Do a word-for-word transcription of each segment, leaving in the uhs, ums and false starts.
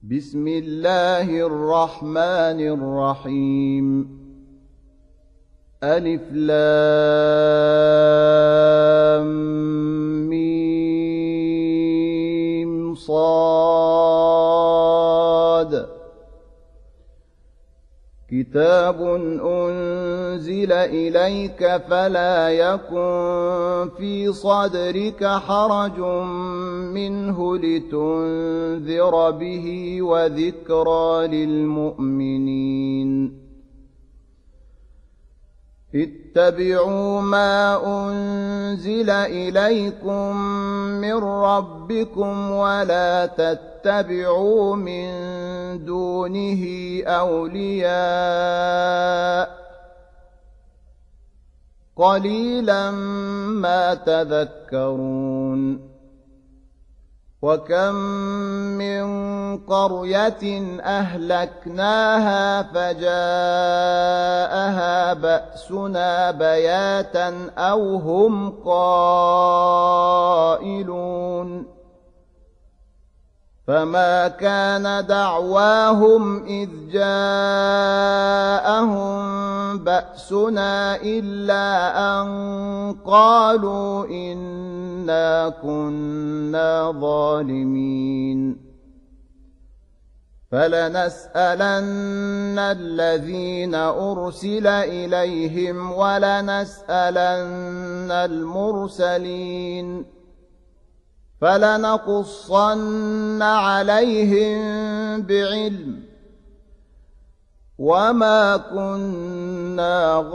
بسم الله الرحمن الرحيم ألف لام ميم صاد كتاب أنزل إليك فلا يكن في صدرك حرج منه لتنذر به وذكرى للمؤمنين اتبعوا ما أنزل إليكم من ربكم ولا تتبعوا من دونه أولياء قليلا ما تذكرون وكم من قرية أهلكناها فجاءها بأسنا بياتا أو هم قائلون فما كان دعواهم إذ جاءهم بأسنا إلا أن قالوا إنا كنا ظالمين فلنسألن الذين أرسل إليهم ولنسألن المرسلين فلنقصن عليهم بعلم وما كنا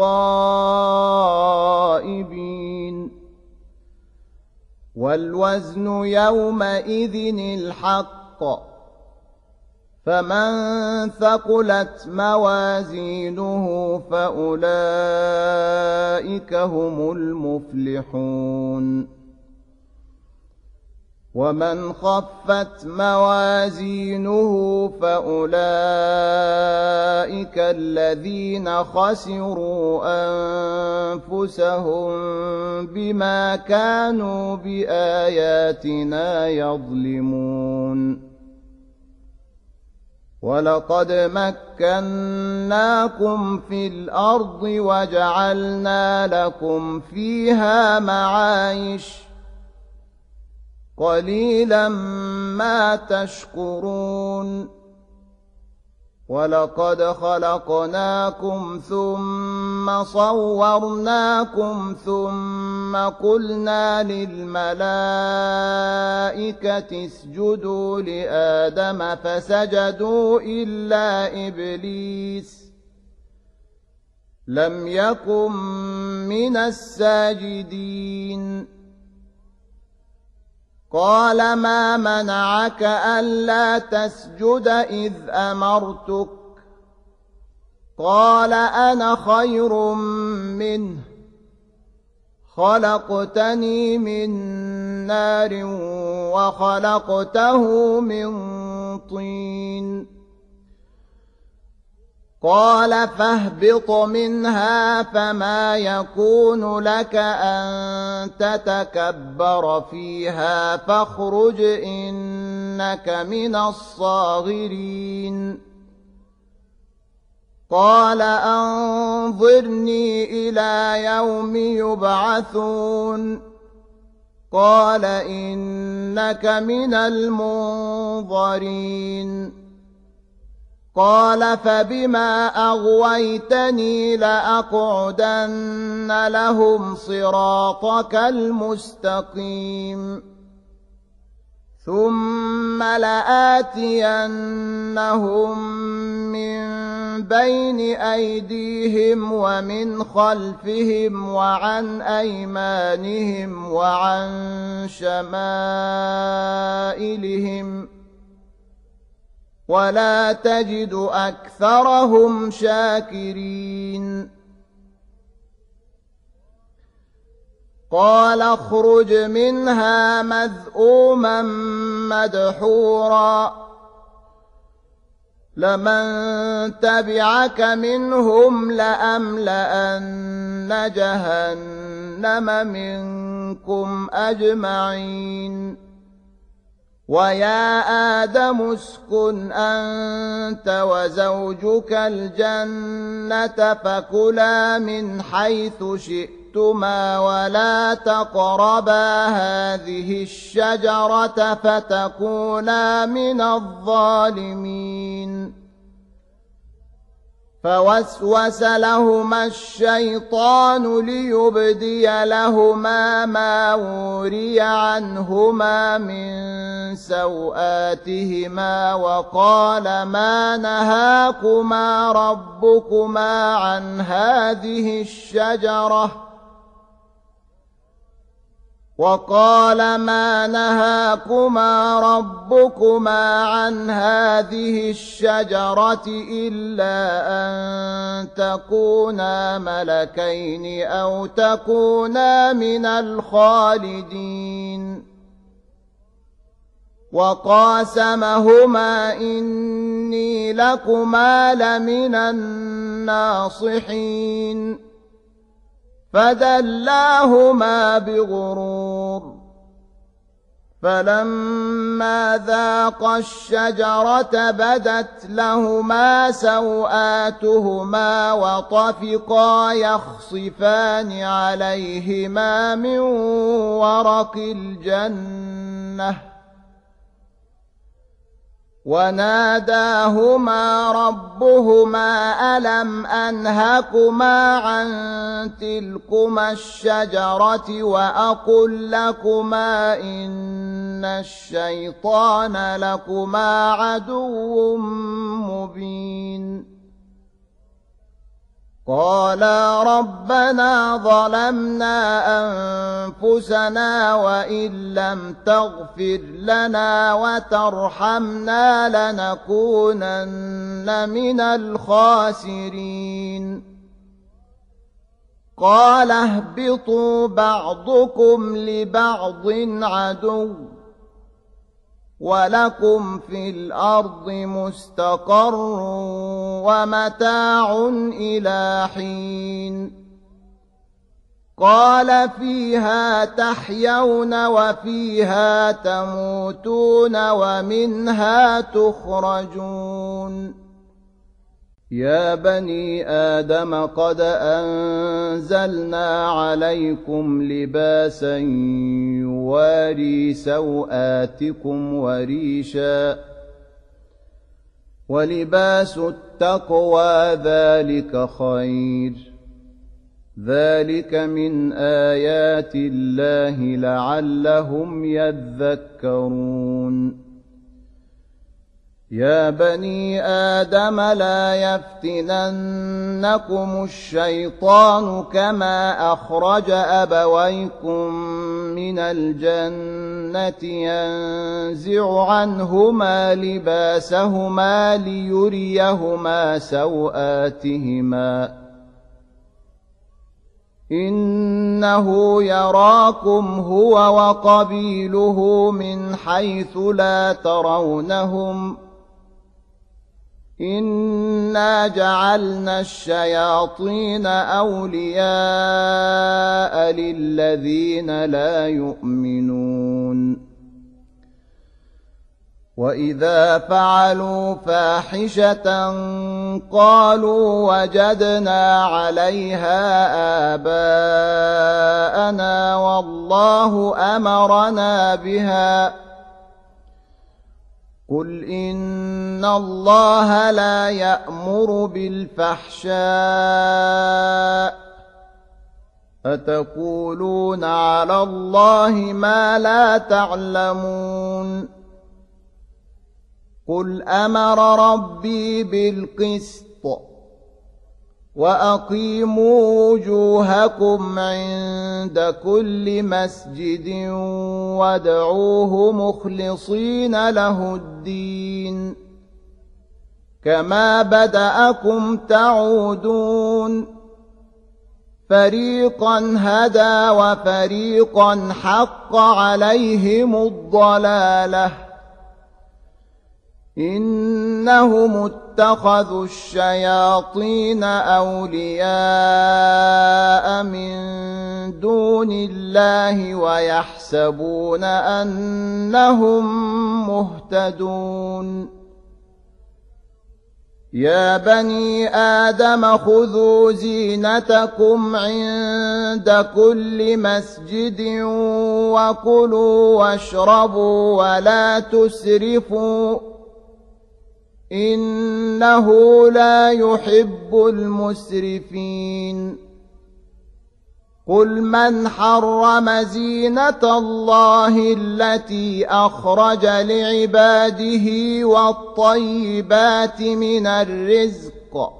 غائبين والوزن يومئذ الحق فمن ثقلت موازينه فأولئك هم المفلحون ومن خفت موازينه فأولئك الذين خسروا أنفسهم بما كانوا بآياتنا يظلمون ولقد مكناكم في الأرض وجعلنا لكم فيها معايش قليلا ما تشكرون ولقد خلقناكم ثم صورناكم ثم قلنا للملائكة اسجدوا لآدم فسجدوا إلا إبليس لم يكن من الساجدين قال ما منعك ألا تسجد إذ أمرتك قال أنا خير منه خلقتني من نار وخلقته من طين قال فاهبط منها فما يكون لك أن تتكبر فيها فاخرج إنك من الصاغرين قال أنظرني إلى يوم يبعثون قال إنك من المنظرين قال فبما أغويتني لأقعدن لهم صراطك المستقيم ثم لآتينهم من بين أيديهم ومن خلفهم وعن أيمانهم وعن شمائلهم ولا تجد أكثرهم شاكرين قال اخرج منها مذءوما مدحورا لمن تبعك منهم لأملأن جهنم منكم أجمعين ويا آدم اسكن أنت وزوجك الجنة فكلا من حيث شئتما ولا تقربا هذه الشجرة فتكونا من الظالمين فوسوس لهما الشيطان ليبدي لهما ما وري عنهما من سوآتهما وقال ما نهاكما ربكما عن هذه الشجرة وقال ما نهاكما ربكما عن هذه الشجرة إلا أن تكونا ملكين أو تكونا من الخالدين وقاسمهما إني لكما لمن الناصحين فدلاهما بغرور فلما ذاقا الشجرة بدت لهما سوآتهما وطفقا يخصفان عليهما من ورق الجنة وناداهما ربهما ألم أنهكما عن تلكما الشجرة وأقل لكما إن الشيطان لكما عدو مبين قالا ربنا ظلمنا أنفسنا وإن لم تغفر لنا وترحمنا لنكونن من الخاسرين قال اهبطوا بعضكم لبعض عدو ولكم في الأرض مستقر ومتاع إلى حين قال فيها تحيون وفيها تموتون ومنها تخرجون يا بني آدم قد أنزلنا عليكم لباسا يواري سوآتكم وريشا ولباس التقوى ذلك خير ذلك من آيات الله لعلهم يذكرون يا بني آدم لا يفتننكم الشيطان كما أخرج أبويكم من الجنة ينزع عنهما لباسهما ليريهما سوآتهما إنه يراكم هو وقبيله من حيث لا ترونهم إنا جعلنا الشياطين أولياء للذين لا يؤمنون وإذا فعلوا فاحشة قالوا وجدنا عليها آباءنا والله أمرنا بها قل إن الله لا يأمر بالفحشاء أتقولون على الله ما لا تعلمون قل أمر ربي بالقسط وأقيموا وجوهكم عند كل مسجد وادعوه مخلصين له الدين كما بدأكم تعودون فريقا هدى وفريقا حق عليهم الضلالة إنهم اتخذوا الشياطين أولياء من دون الله ويحسبون أنهم مهتدون يا بني آدم خذوا زينتكم عند كل مسجد وكلوا واشربوا ولا تسرفوا إنه لا يحب المسرفين قل من حرم زينة الله التي أخرج لعباده والطيبات من الرزق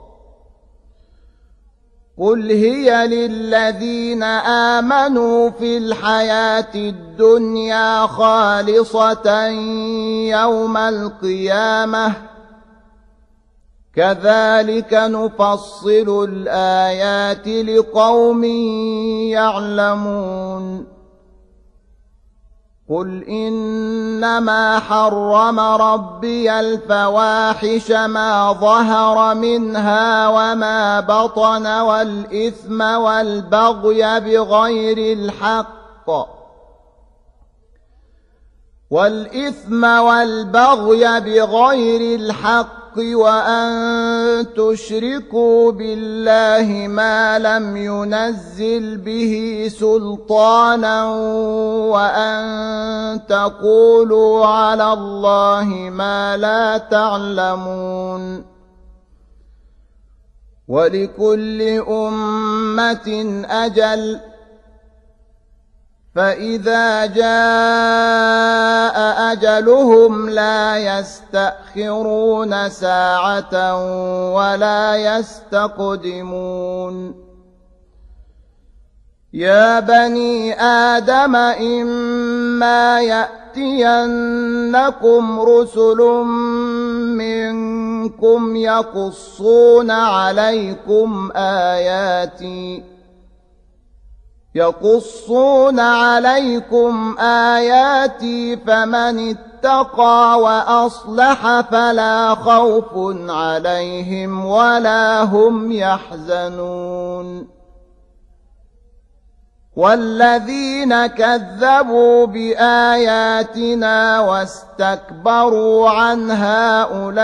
قل هي للذين آمنوا في الحياة الدنيا خالصة يوم القيامة كذلك نفصل الآيات لقوم يعلمون قل إنما حرم ربي الفواحش ما ظهر منها وما بطن والإثم والبغي بغير الحق والإثم والبغي بغير الحق وأن تشركوا بالله ما لم ينزل به سلطانا وأن تقولوا على الله ما لا تعلمون ولكل أمة أجل فإذا جاء أجلهم لا يستأخرون ساعة ولا يستقدمون يا بني آدم إما يأتينكم رسل منكم يقصون عليكم آياتي يقصون عليكم آياتي فمن اتقى وأصلح فلا خوف عليهم ولا هم يحزنون والذين كذبوا بآياتنا واستكبروا عنها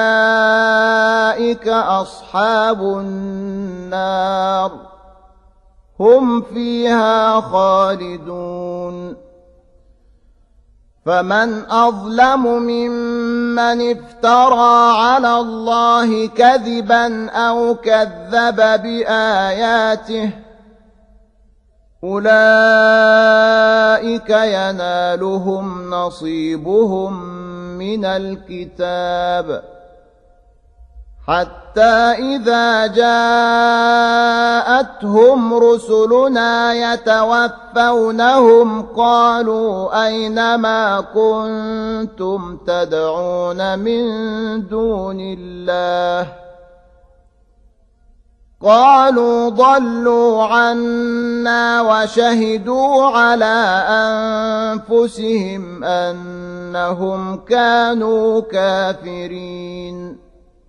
أولئك أصحاب النار هم فيها خالدون فمن أظلم ممن افترى على الله كذبا أو كذب بآياته أولئك ينالهم نصيبهم من الكتاب حتى إذا جاءتهم رسلنا يتوفونهم قالوا أين ما كنتم تدعون من دون الله قالوا ضلوا عنا وشهدوا على أنفسهم أنهم كانوا كافرين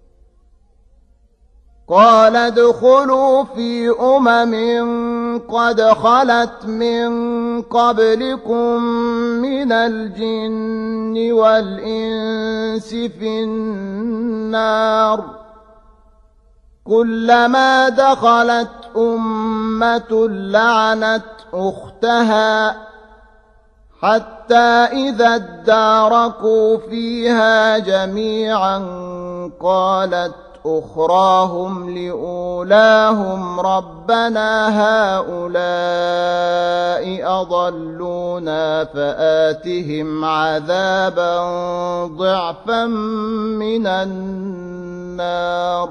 قال ادخلوا في أمم قد خلت من قبلكم من الجن والإنس في النار كلما دخلت أمة لعنت أختها حتى إذا اداركوا فيها جميعا قالت أخراهم لأولاهم ربنا هؤلاء أضلونا فآتهم عذابا ضعفا من النار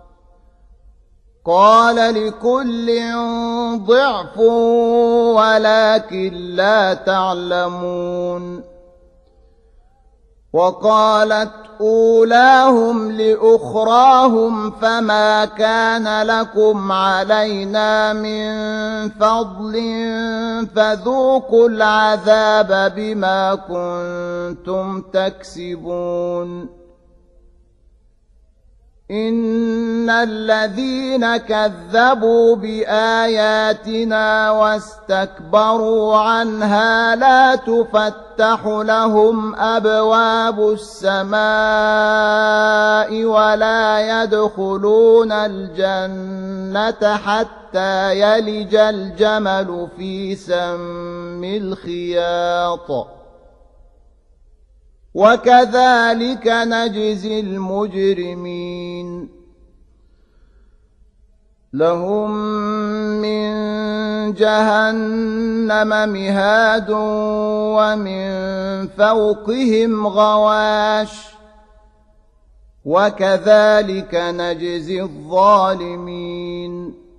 قال لكل ضعف ولكن لا تعلمون وقالت أولاهم لأخراهم فما كان لكم علينا من فضل فذوقوا العذاب بما كنتم تكسبون إن الذين كذبوا بآياتنا واستكبروا عنها لا تفتح لهم أبواب السماء ولا يدخلون الجنة حتى يلج الجمل في سم الخياط وكذلك نجزي المجرمين لهم من جهنم مهاد ومن فوقهم غواش وكذلك نجزي الظالمين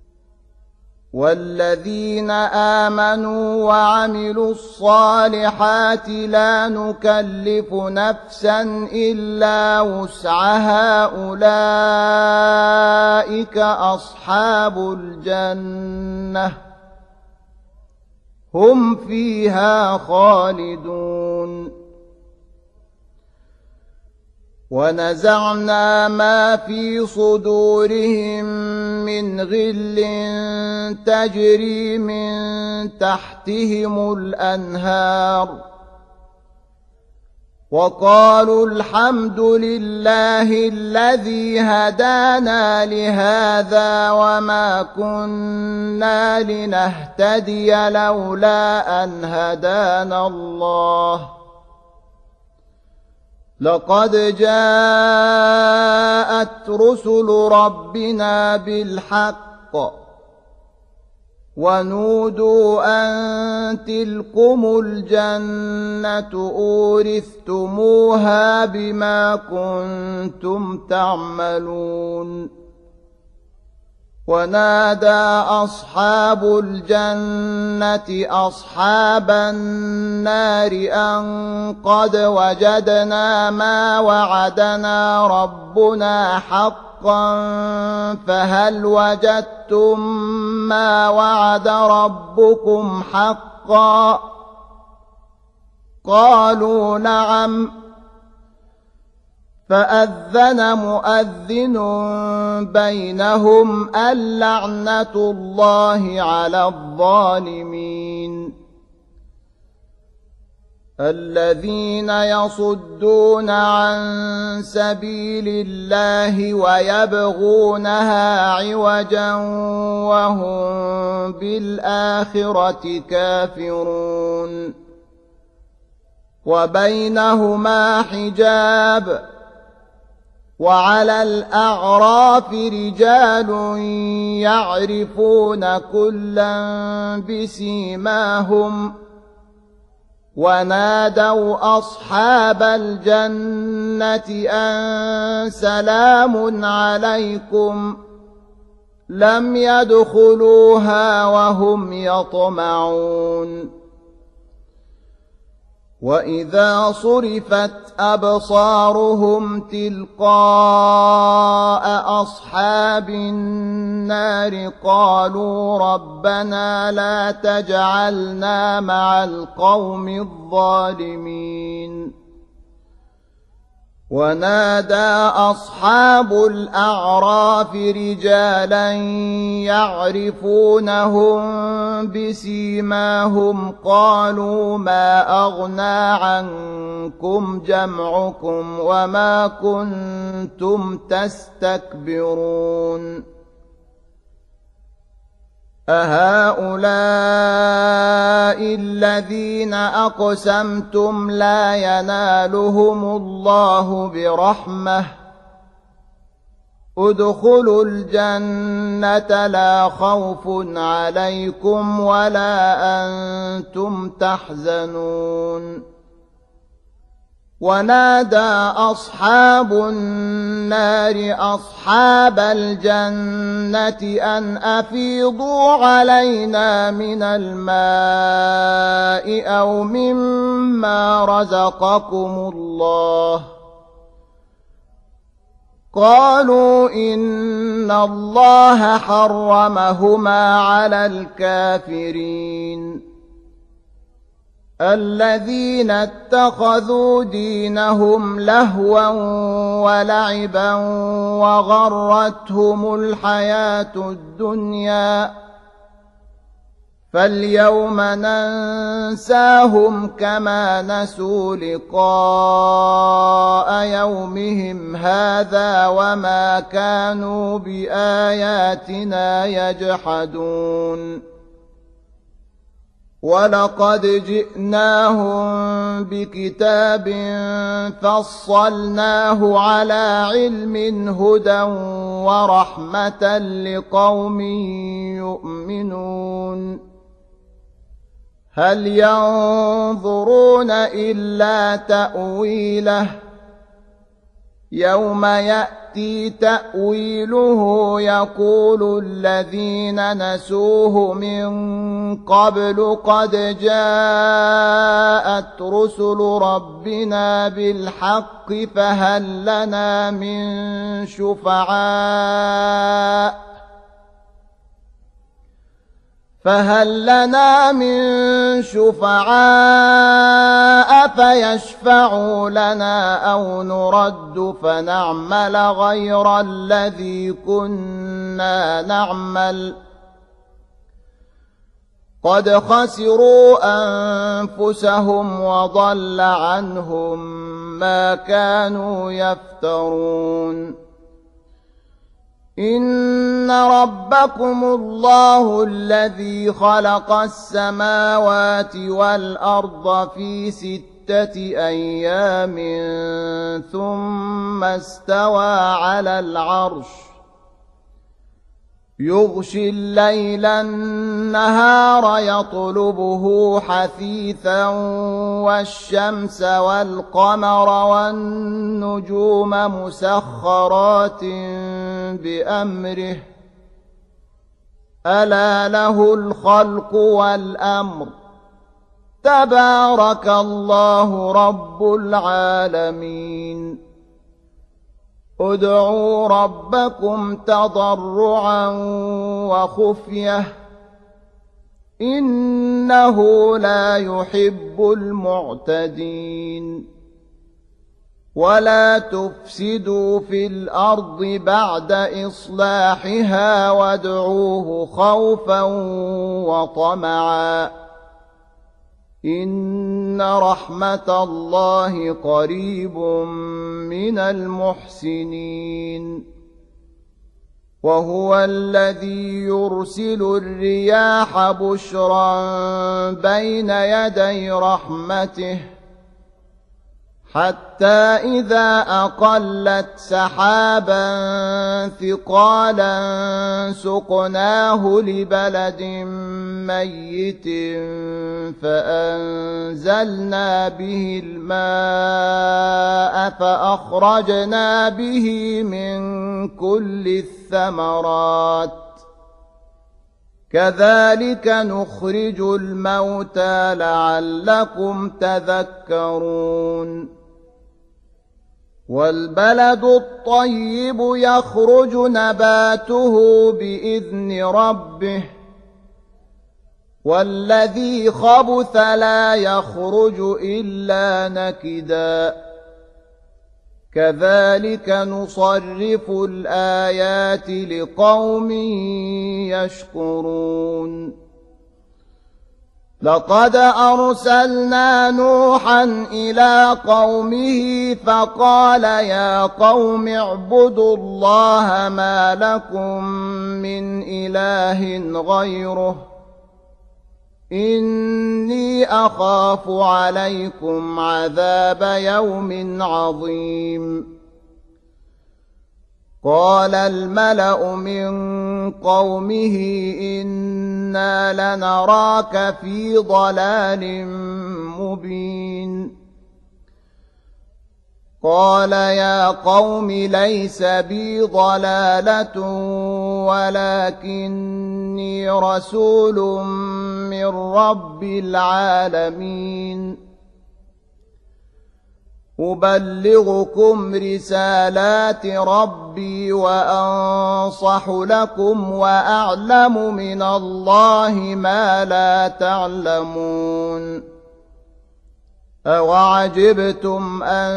والذين آمنوا وعملوا الصالحات لا نكلف نفسا إلا وسعها أولئك أصحاب الجنة هم فيها خالدون ونزعنا ما في صدورهم من غل تجري من تحتهم الأنهار وقالوا الحمد لله الذي هدانا لهذا وما كنا لنهتدي لولا أن هدانا الله لقد جاءت رسل ربنا بالحق ونودوا أن تلكم الجنة أورثتموها بما كنتم تعملون ونادى أصحاب الجنة أصحاب النار أن قد وجدنا ما وعدنا ربنا حقا فهل وجدتم ما وعد ربكم حقا قالوا نعم فأذن مؤذن بينهم اللعنة الله على الظالمين الذين يصدون عن سبيل الله ويبغونها عوجا وهم بالآخرة كافرون وبينهما حجاب وعلى الأعراف رجال يعرفون كلا بسيماهم ونادوا أصحاب الجنة أن سلام عليكم لم يدخلوها وهم يطمعون وإذا صرفت أبصارهم تلقاء أصحاب النار قالوا ربنا لا تجعلنا مع القوم الظالمين ونادى أصحاب الأعراف رجالا يعرفونهم بسيماهم قالوا ما أغنى عنكم جمعكم وما كنتم تستكبرون أهؤلاء الذين أقسمتم لا ينالهم الله برحمة ادخلوا الجنة لا خوف عليكم ولا أنتم تحزنون ونادى أصحاب النار أصحاب الجنة أن أفيضوا علينا من الماء أو مما رزقكم الله قالوا إن الله حرمهما على الكافرين الذين اتخذوا دينهم لهوا ولعبا وغرتهم الحياة الدنيا فاليوم ننساهم كما نسوا لقاء يومهم هذا وما كانوا بآياتنا يجحدون ولقد جئناهم بكتاب فصلناه على علم هدى ورحمة لقوم يؤمنون هل ينظرون إلا تأويله يوم يأتي تأويله يقول الذين نسوه من قبل قد جاءت رسل ربنا بالحق فهل لنا من شفعاء فهل لنا من شفعاء فيشفعوا لنا أو نرد فنعمل غير الذي كنا نعمل قد خسروا أنفسهم وضل عنهم ما كانوا يفترون إن ربكم الله الذي خلق السماوات والأرض في ستة أيام ثم استوى على العرش يغشي الليل النهار يطلبه حثيثا والشمس والقمر والنجوم مسخرات بأمره ألا له الخلق والأمر تبارك الله رب العالمين ادعوا ربكم تضرعا وخفية إنه لا يحب المعتدين ولا تفسدوا في الأرض بعد إصلاحها وادعوه خوفا وطمعا إن رحمة الله قريب من المحسنين وهو الذي يرسل الرياح بشرا بين يدي رحمته حتى إذا أقلت سحابا ثقالا سقناه لبلد ميت فأنزلنا به الماء فأخرجنا به من كل الثمرات كذلك نخرج الموتى لعلكم تذكرون والبلد الطيب يخرج نباته بإذن ربه والذي خبث لا يخرج إلا نكدا كذلك نصرف الآيات لقوم يشكرون لقد أرسلنا نوحا إلى قومه فقال يا قوم اعبدوا الله ما لكم من إله غيره إني أخاف عليكم عذاب يوم عظيم قال الملأ من قومه إنا لنراك في ضلال مبين قال يا قوم ليس بي ضلالة ولكني رسول من رب العالمين أبلغكم رسالات ربي وأنصح لكم وأعلم من الله ما لا تعلمون أَوَعَجِبْتُمْ أَنْ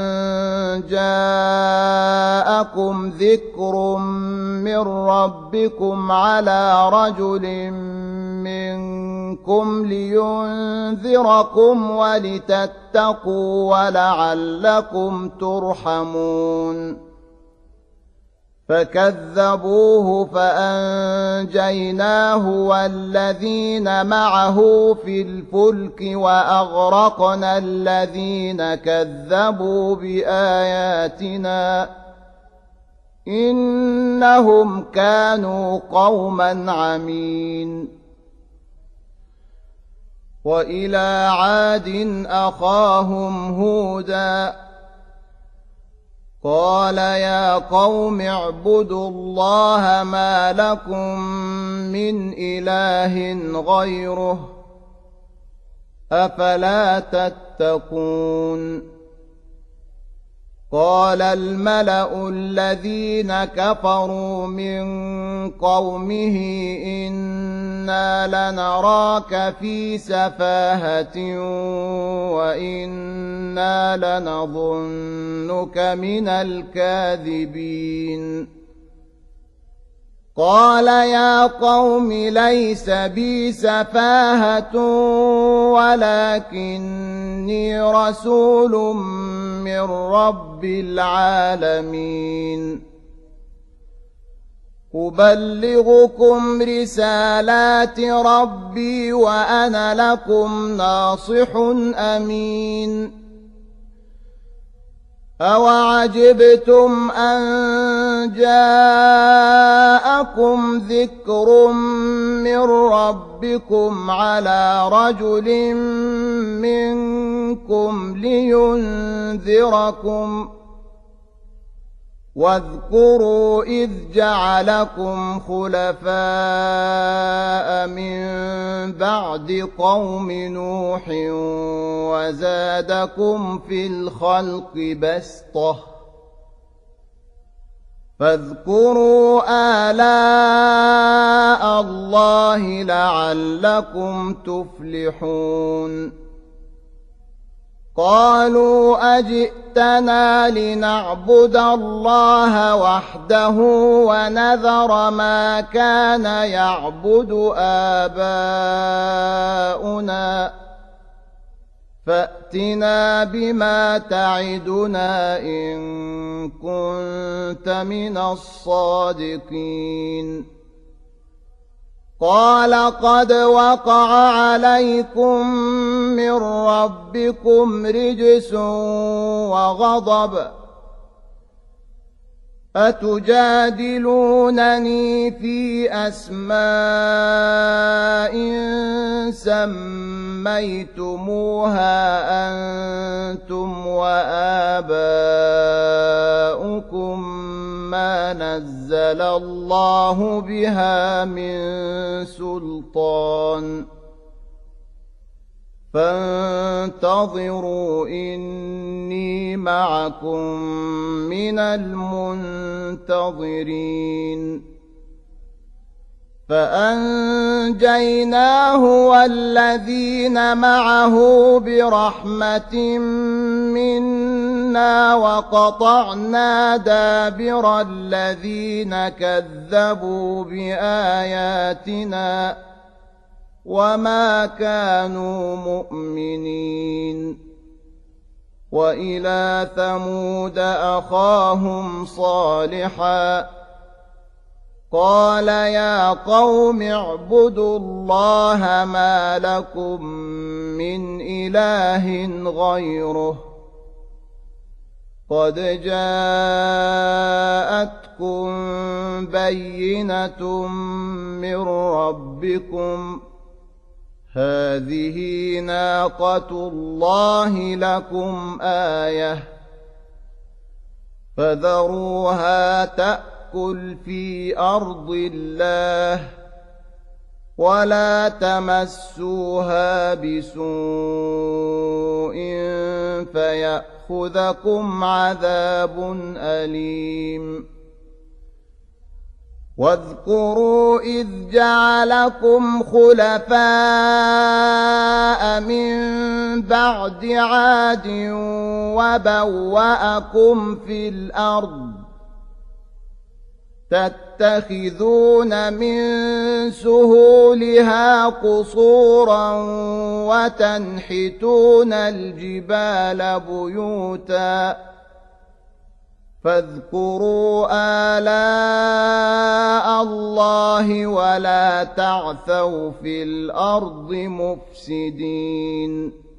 جَاءَكُمْ ذِكْرٌ مِّنْ رَبِّكُمْ عَلَى رَجُلٍ مِّنْكُمْ لِيُنْذِرَكُمْ وَلِتَتَّقُوا وَلَعَلَّكُمْ تُرْحَمُونَ فَكَذَّبُوهُ فَأَنْجَيْنَاهُ وَالَّذِينَ مَعَهُ فِي الْفُلْكِ وَأَغْرَقْنَا الَّذِينَ كَذَّبُوا بِآيَاتِنَا إِنَّهُمْ كَانُوا قَوْمًا عَمِينَ وَإِلَى عَادٍ أَخَاهُمْ هُودًا قال يا قوم اعبدوا الله ما لكم من إله غيره أفلا تتقون قال الملأ الذين كفروا من قومه إنا لنراك في سفاهة وإنا لنظنك من الكاذبين قال يا قوم ليس بي سفاهة ولكني رسول من رب العالمين أبلغكم رسالات ربي وأنا لكم ناصح أمين أَوَعَجِبْتُمْ أَنْ جَاءَكُمْ ذِكْرٌ مِّنْ رَبِّكُمْ عَلَى رَجُلٍ مِّنْكُمْ لِيُنْذِرَكُمْ واذكروا إذ جعلكم خلفاء من بعد قوم نوح وزادكم في الخلق بسطة فاذكروا آلاء الله لعلكم تفلحون قالوا أجئتنا لنعبد الله وحده ونذر ما كان يعبد آباؤنا فأتنا بما تعدنا إن كنت من الصادقين قال قد وقع عليكم من ربكم رجس وغضب أتجادلونني في أسماء سميتموها أنتم وآباؤكم ما نزل الله بها من سلطان فانتظروا إني معكم من المنتظرين فأنجيناه والذين معه برحمة منا وقطعنا دابر الذين كذبوا بآياتنا وما كانوا مؤمنين وإلى ثمود أخاهم صالحا قال يا قوم اعبدوا الله ما لكم من إله غيره قد جاءتكم بينة من ربكم هذه ناقة الله لكم آية فذروها تأكل في أرض الله ولا تمسوها بسوء فيأخذكم عذاب أليم واذكروا إذ جعلكم خلفاء من بعد عاد وبوأكم في الأرض تتخذون من سهولها قصورا وتنحتون الجبال بيوتا فاذكروا آلاء الله ولا تعثوا في الأرض مفسدين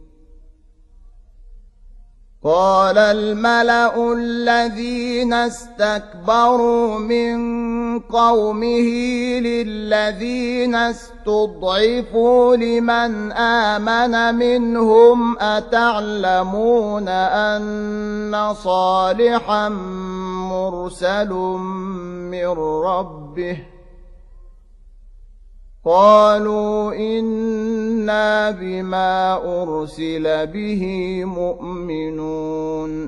قال الملأ الذين استكبروا من قومه للذين استضعفوا لمن آمن منهم أتعلمون أن صالحا مرسل من ربه قالوا إنا بما أرسل به مؤمنون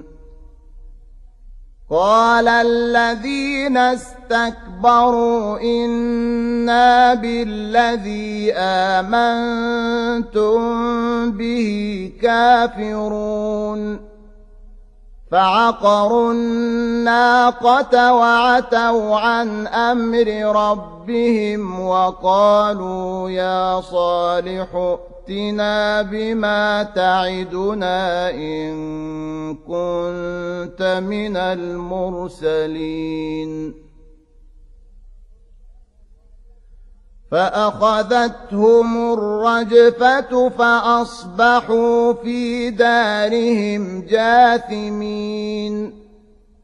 قال الذين استكبروا إنا بالذي آمنتم به كافرون فعقروا الناقة وعتوا عن أمر ربهم وقالوا يا صالح ائتنا بما تعدنا إن كنت من المرسلين فأخذتهم الرجفة فأصبحوا في دارهم جاثمين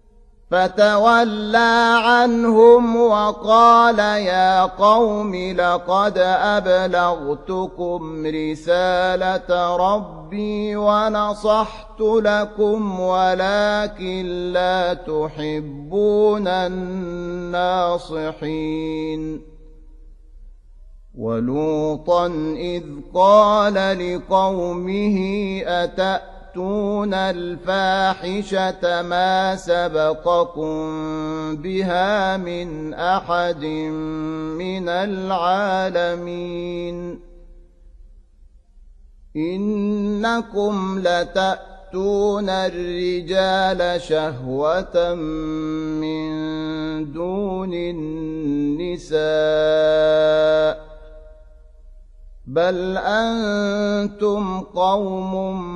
فتولى عنهم وقال يا قوم لقد أبلغتكم رسالة ربي ونصحت لكم ولكن لا تحبون الناصحين ولوطا إذ قال لقومه أتأتون الفاحشة ما سبقكم بها من أحد من العالمين إنكم لتأتون الرجال شهوة من دون النساء بل أنتم قوم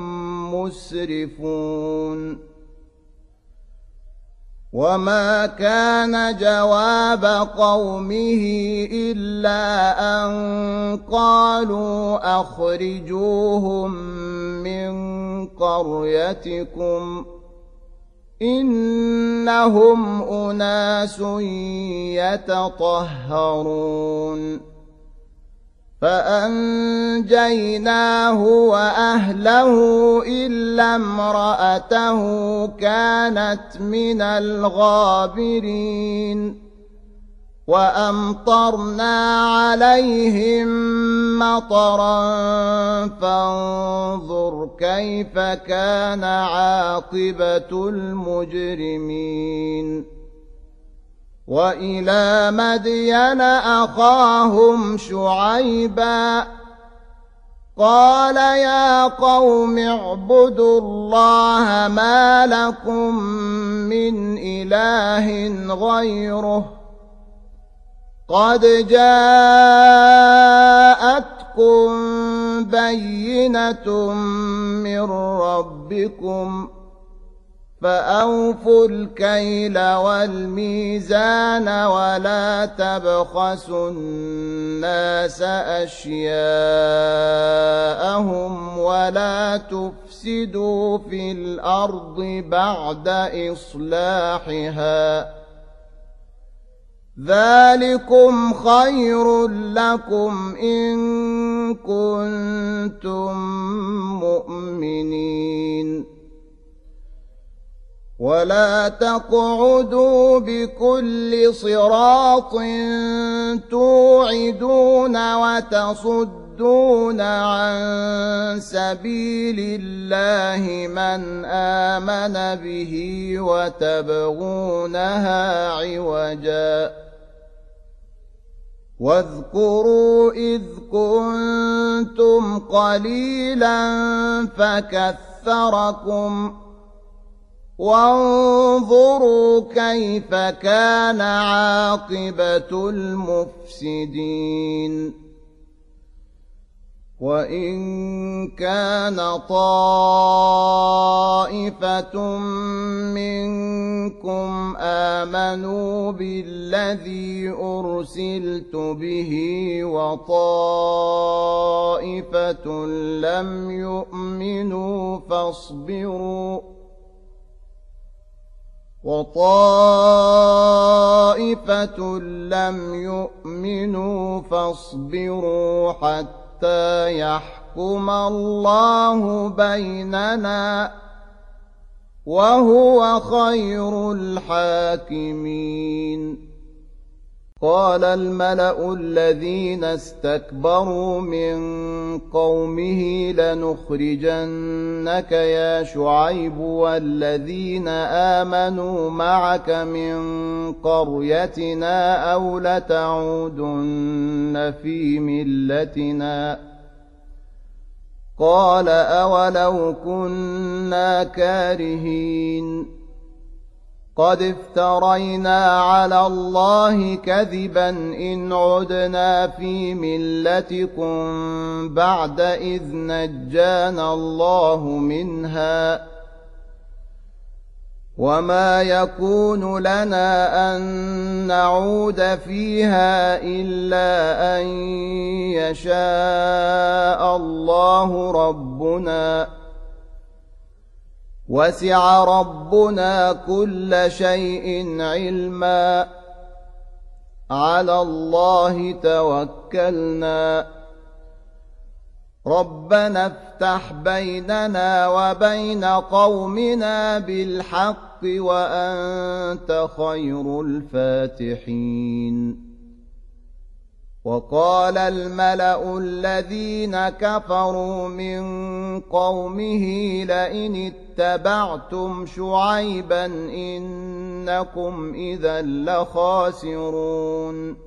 مسرفون وما كان جواب قومه إلا أن قالوا أخرجوهم من قريتكم إنهم أناس يتطهرون فأنجيناه وأهله إلا امرأته كانت من الغابرين وأمطرنا عليهم مطرا فانظر كيف كان عاقبة المجرمين وإلى مدين أخاهم شعيبا قال يا قوم اعبدوا الله ما لكم من إله غيره قد جاءتكم بينة من ربكم فأوفوا الكيل والميزان ولا تبخسوا الناس أشياءهم ولا تفسدوا في الأرض بعد إصلاحها ذلكم خير لكم إن كنتم مؤمنين ولا تقعدوا بكل صراط توعدون وتصدون عن سبيل الله من آمن به. به وتبغونها عوجا. وإذا قيل لهم اتبعوا ما أنزل الله قالوا بل نتبع ما وجدنا عليه آباءنا ولو كان آباؤنا لا يهتدون. واذكروا إذ كنتم قليلا فكثركم وانظروا كيف كان عاقبة المفسدين وإن كان طائفة منكم آمنوا بالذي أرسلت به وطائفة لم يؤمنوا فاصبروا وطائفة لم يؤمنوا فاصبروا حتى حتى يحكم الله بيننا وهو خير الحاكمين قال الملأ الذين استكبروا من قومه لنخرجنك يا شعيب والذين آمنوا معك من قريتنا أو لتعودن في ملتنا قال أولو كنا كارهين قد افترينا على الله كذبا إن عدنا في ملتكم بعد إذ نجانا الله منها وما يكون لنا أن نعود فيها إلا أن يشاء الله ربنا وسع ربنا كل شيء علما على الله توكلنا ربنا افتح بيننا وبين قومنا بالحق وأنت خير الفاتحين وقال الملأ الذين كفروا من قومه لئن اتبعتم شعيبا إنكم إذا لخاسرون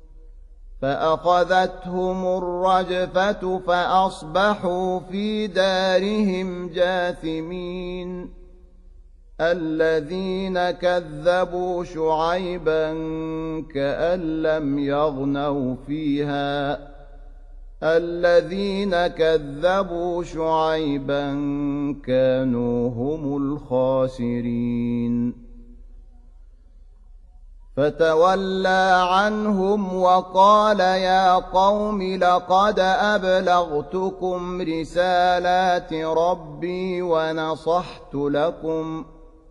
فأخذتهم الرجفة فأصبحوا في دارهم جاثمين الذين كذبوا شعيبا كأن لم يغنوا فيها الذين كذبوا شعيبا كانوا هم الخاسرين فتولى عنهم وقال يا قوم لقد أبلغتكم رسالات ربي ونصحت لكم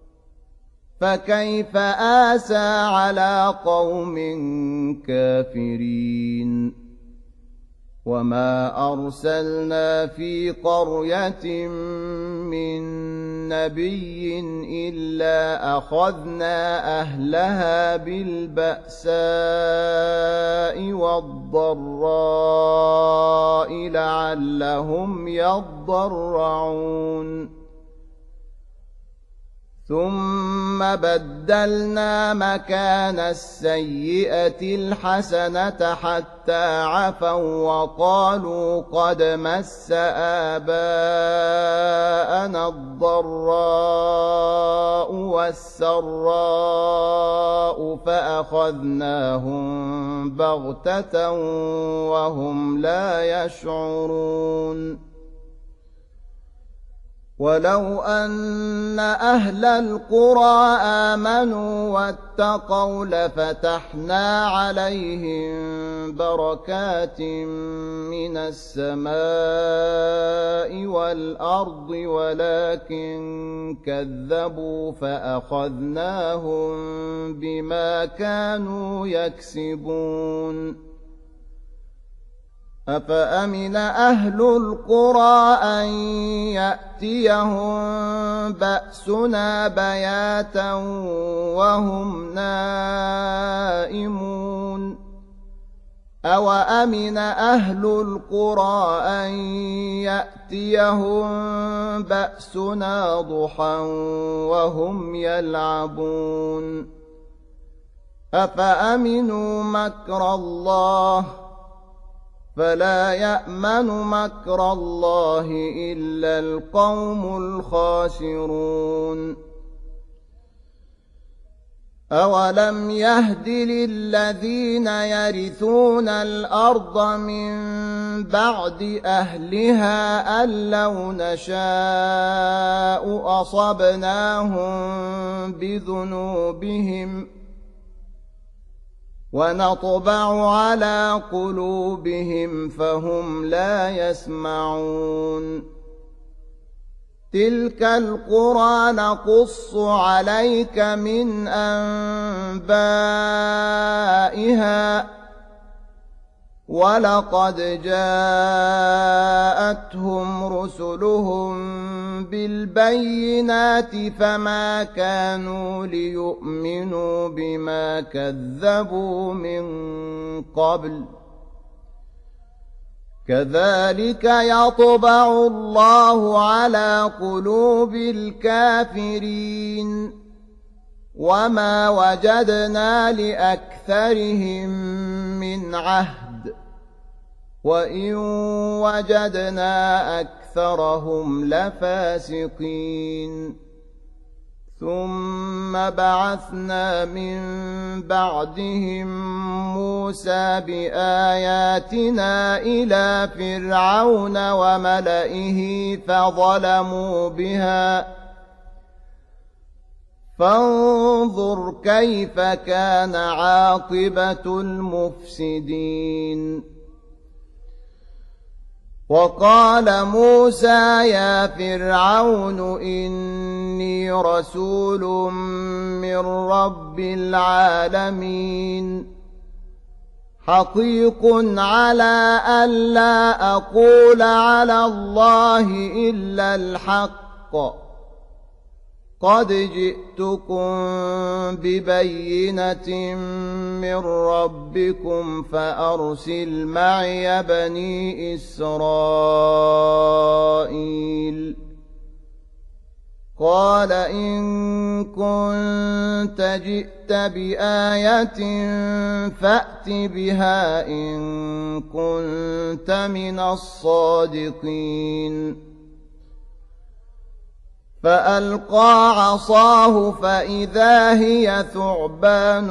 فكيف آسى على قوم كافرين وما أرسلنا في قرية من نبي إلا أخذنا أهلها بالبأساء والضراء لعلهم يضرعون ثم بدلنا مكان السيئة الحسنة حتى عفوا وقالوا قد مس آباءنا الضراء والسراء فأخذناهم بغتة وهم لا يشعرون ولو أن أهل القرى آمنوا واتقوا لفتحنا عليهم بركات من السماء والأرض ولكن كذبوا فأخذناهم بما كانوا يكسبون أفأمن أهل القرى أن يأتيهم بأسنا بياتا وهم نائمون أوأمن أهل القرى أن يأتيهم بأسنا ضحى وهم يلعبون أفأمنوا مكر الله فلا يأمن مكر الله إلا القوم الخاسرون أولم يهد للذين يرثون الأرض من بعد أهلها أن لو نشاء أصبناهم بذنوبهم ونطبع على قلوبهم فهم لا يسمعون تلك القرى نقص عليك من أنبائها ولقد جاءتهم رسلهم بالبينات فما كانوا ليؤمنوا بما كذبوا من قبل كذلك يطبع الله على قلوب الكافرين وما وجدنا لأكثرهم من عهد وإن وجدنا أكثرهم لفاسقين ثم بعثنا من بعدهم موسى بآياتنا إلى فرعون وملئه فظلموا بها فانظر كيف كان عاقبة المفسدين وقال موسى يا فرعون إني رسول من رب العالمين حقيق على ألا أقول على الله إلا الحق قد جئتكم ببينة من ربكم فأرسل معي بني إسرائيل قال إن كنت جئت بآية فأت بها إن كنت من الصادقين فألقى عصاه فإذا هي ثعبان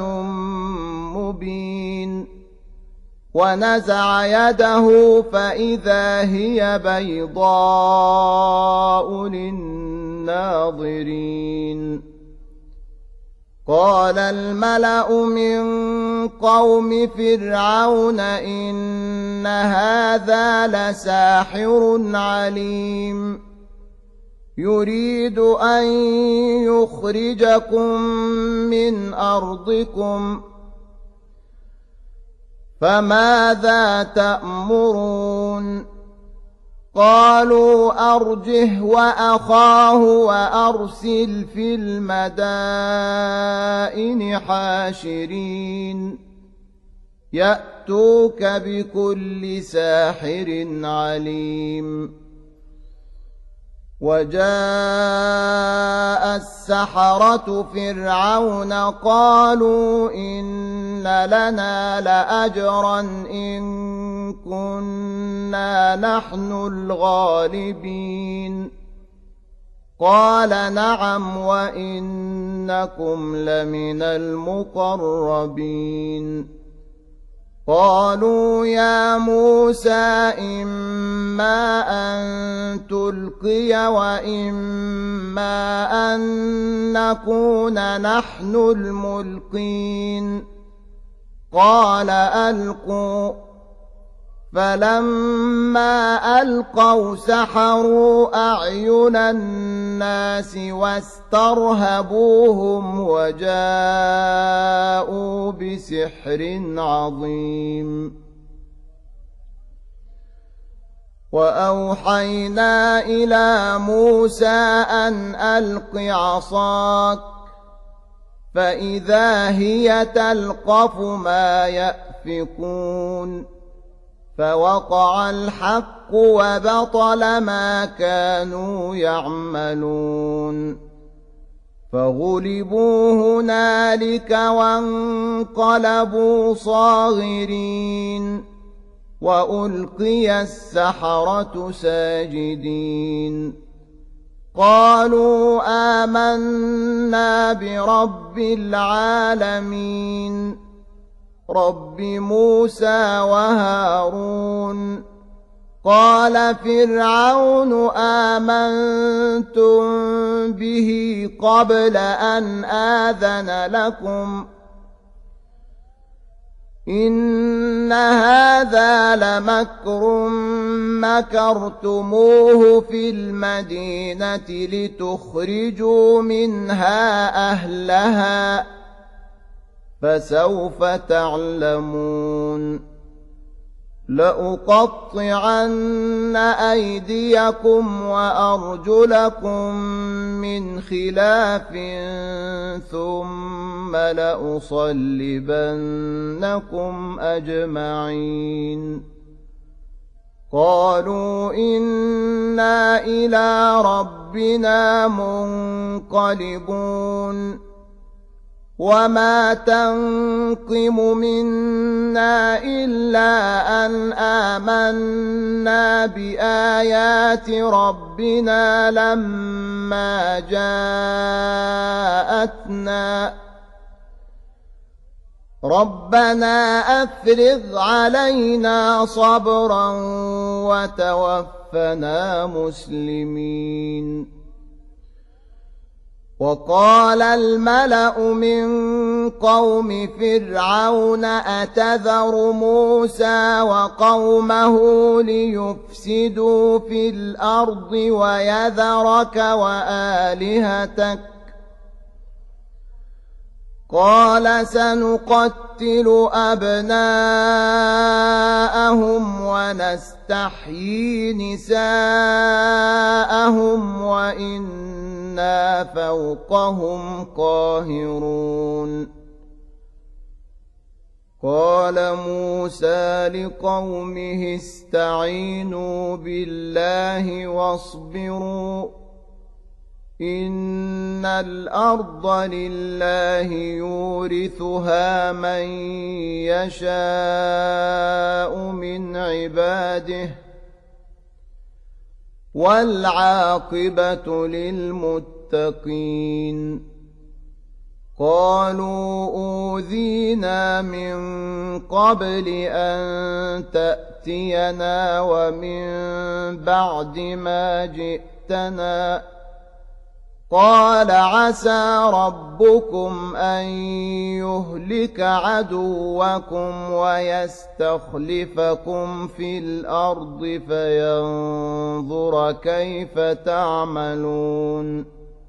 مبين ونزع يده فإذا هي بيضاء للناظرين قال الملأ من قوم فرعون إن هذا لساحر عليم يريد أن يخرجكم من أرضكم فماذا تأمرون قالوا أرجه وأخاه وأرسل في المدائن حاشرين يأتوك بكل ساحر عليم وجاء السحرة فرعون قالوا إن لنا لأجرا إن كنا نحن الغالبين قال نعم وإنكم لمن المقربين قالوا يا موسى إما أن تلقي وإما أن نكون نحن الملقين قال ألقوا فلما ألقوا سحروا أعين الناس واسترهبوهم وجاءوا بسحر عظيم وأوحينا إلى موسى أن ألق عصاك فإذا هي تلقف ما يأفكون فوقع الحق وبطل ما كانوا يعملون فغلبوا هنالك وانقلبوا صاغرين وألقي السحرة ساجدين قالوا آمنا برب العالمين رب موسى وهارون قال فرعون آمنتم به قبل أن آذن لكم إن هذا لمكر مكرتموه في المدينة لتخرجوا منها أهلها فسوف تعلمون لأقطعن أيديكم وأرجلكم من خلاف ثم لأصلبنكم أجمعين قالوا إنا إلى ربنا منقلبون وما تنقم منا إلا أن آمنا بآيات ربنا لما جاءتنا ربنا أفرغ علينا صبرا وتوفنا مسلمين وقال الملأ من قوم فرعون أتذر موسى وقومه ليفسدوا في الأرض ويذرك وآلهتك قال سنقتل أبناءهم ونستحيي نساءهم وإنا فوقهم قاهرون قال موسى لقومه استعينوا بالله واصبروا إن الأرض لله يورثها من يشاء من عباده والعاقبة للمتقين قالوا أوذينا من قبل أن تأتينا ومن بعد ما جئتنا قال عسى ربكم أن يهلك عدوكم ويستخلفكم في الأرض فينظر كيف تعملون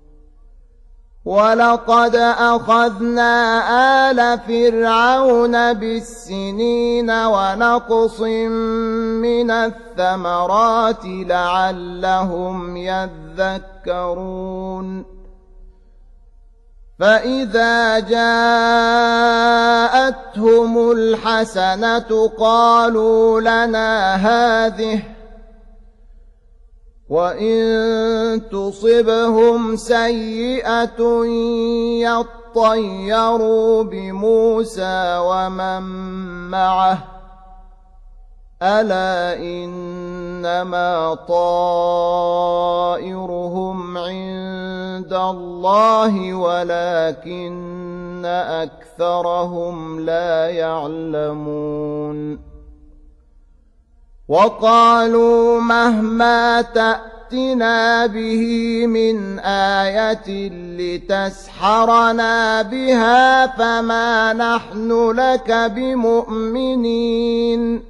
ولقد أخذنا آل فرعون بالسنين ونقص من الثمرات لعلهم يذكرون فإذا جاءتهم الحسنة قالوا لنا هذه وإن تصبهم سيئة يطيروا بموسى ومن معه ألا إنما طائرهم عند الله ولكن أكثرهم لا يعلمون وقالوا مهما تأتنا به من آية لتسحرنا بها فما نحن لك بمؤمنين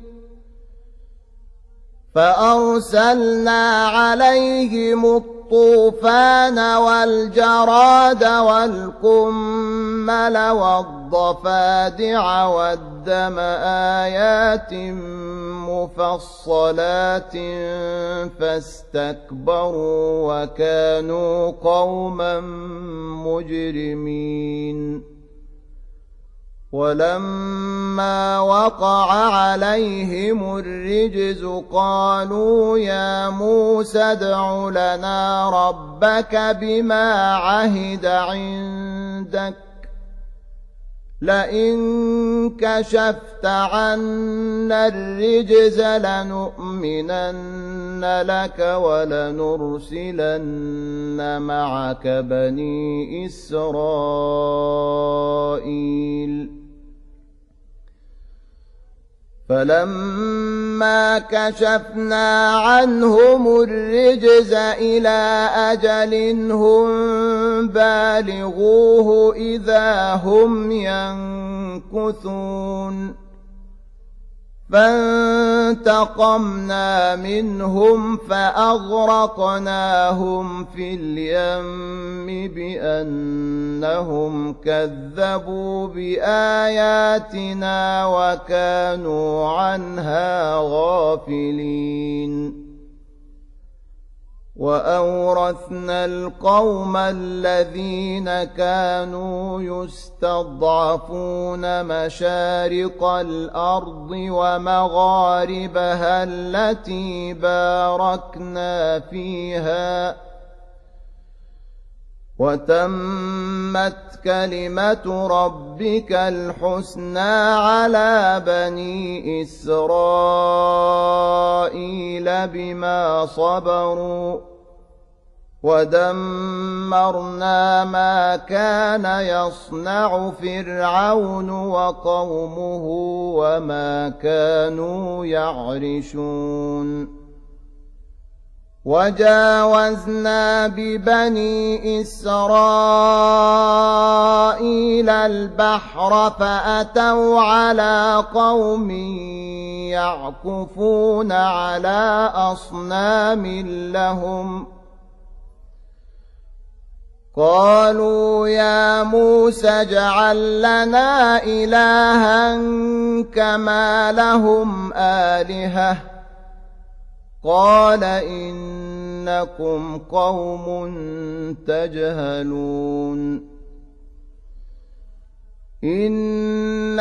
فأرسلنا عليهم الطوفان والجراد والقمل والضفادع والدم آيات مفصلات فاستكبروا وكانوا قوما مجرمين ولما فلما وقع عليهم الرجز قالوا يا موسى ادع لنا ربك بما عهد عندك لئن كشفت عنا الرجز لنؤمنن لك ولنرسلن معك بني إسرائيل فلما كشفنا عنهم الرجز إلى أجل هم بالغوه إذا هم ينكثون فانتقمنا منهم فأغرقناهم في اليم بأنهم كذبوا بآياتنا وكانوا عنها غافلين وأورثنا القوم الذين كانوا يستضعفون مشارق الأرض ومغاربها التي باركنا فيها وتمت كلمة ربك الحسنى على بني إسرائيل بما صبروا ودمرنا ما كان يصنع فرعون وقومه وما كانوا يعرشون وجاوزنا ببني إسرائيل البحر فأتوا على قوم يعكفون على أصنام لهم قالوا يا موسى اجعل لنا إلها كما لهم آلهة قال إنكم قوم تجهلون إن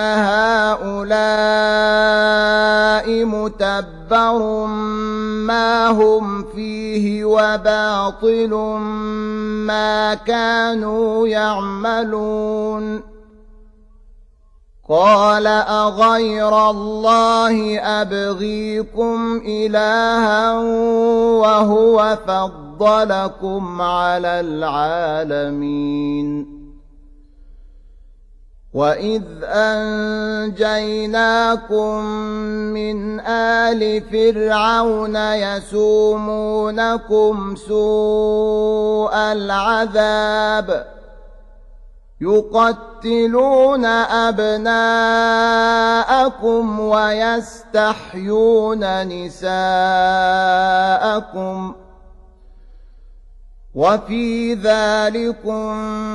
هؤلاء متبر ما هم فيه وباطل ما كانوا يعملون قال أغير الله أبغيكم إلها وهو فضلكم على العالمين وإذ أنجيناكم من آل فرعون يسومونكم سوء العذاب يقتلون أبناءكم ويستحيون نساءكم وفي ذلكم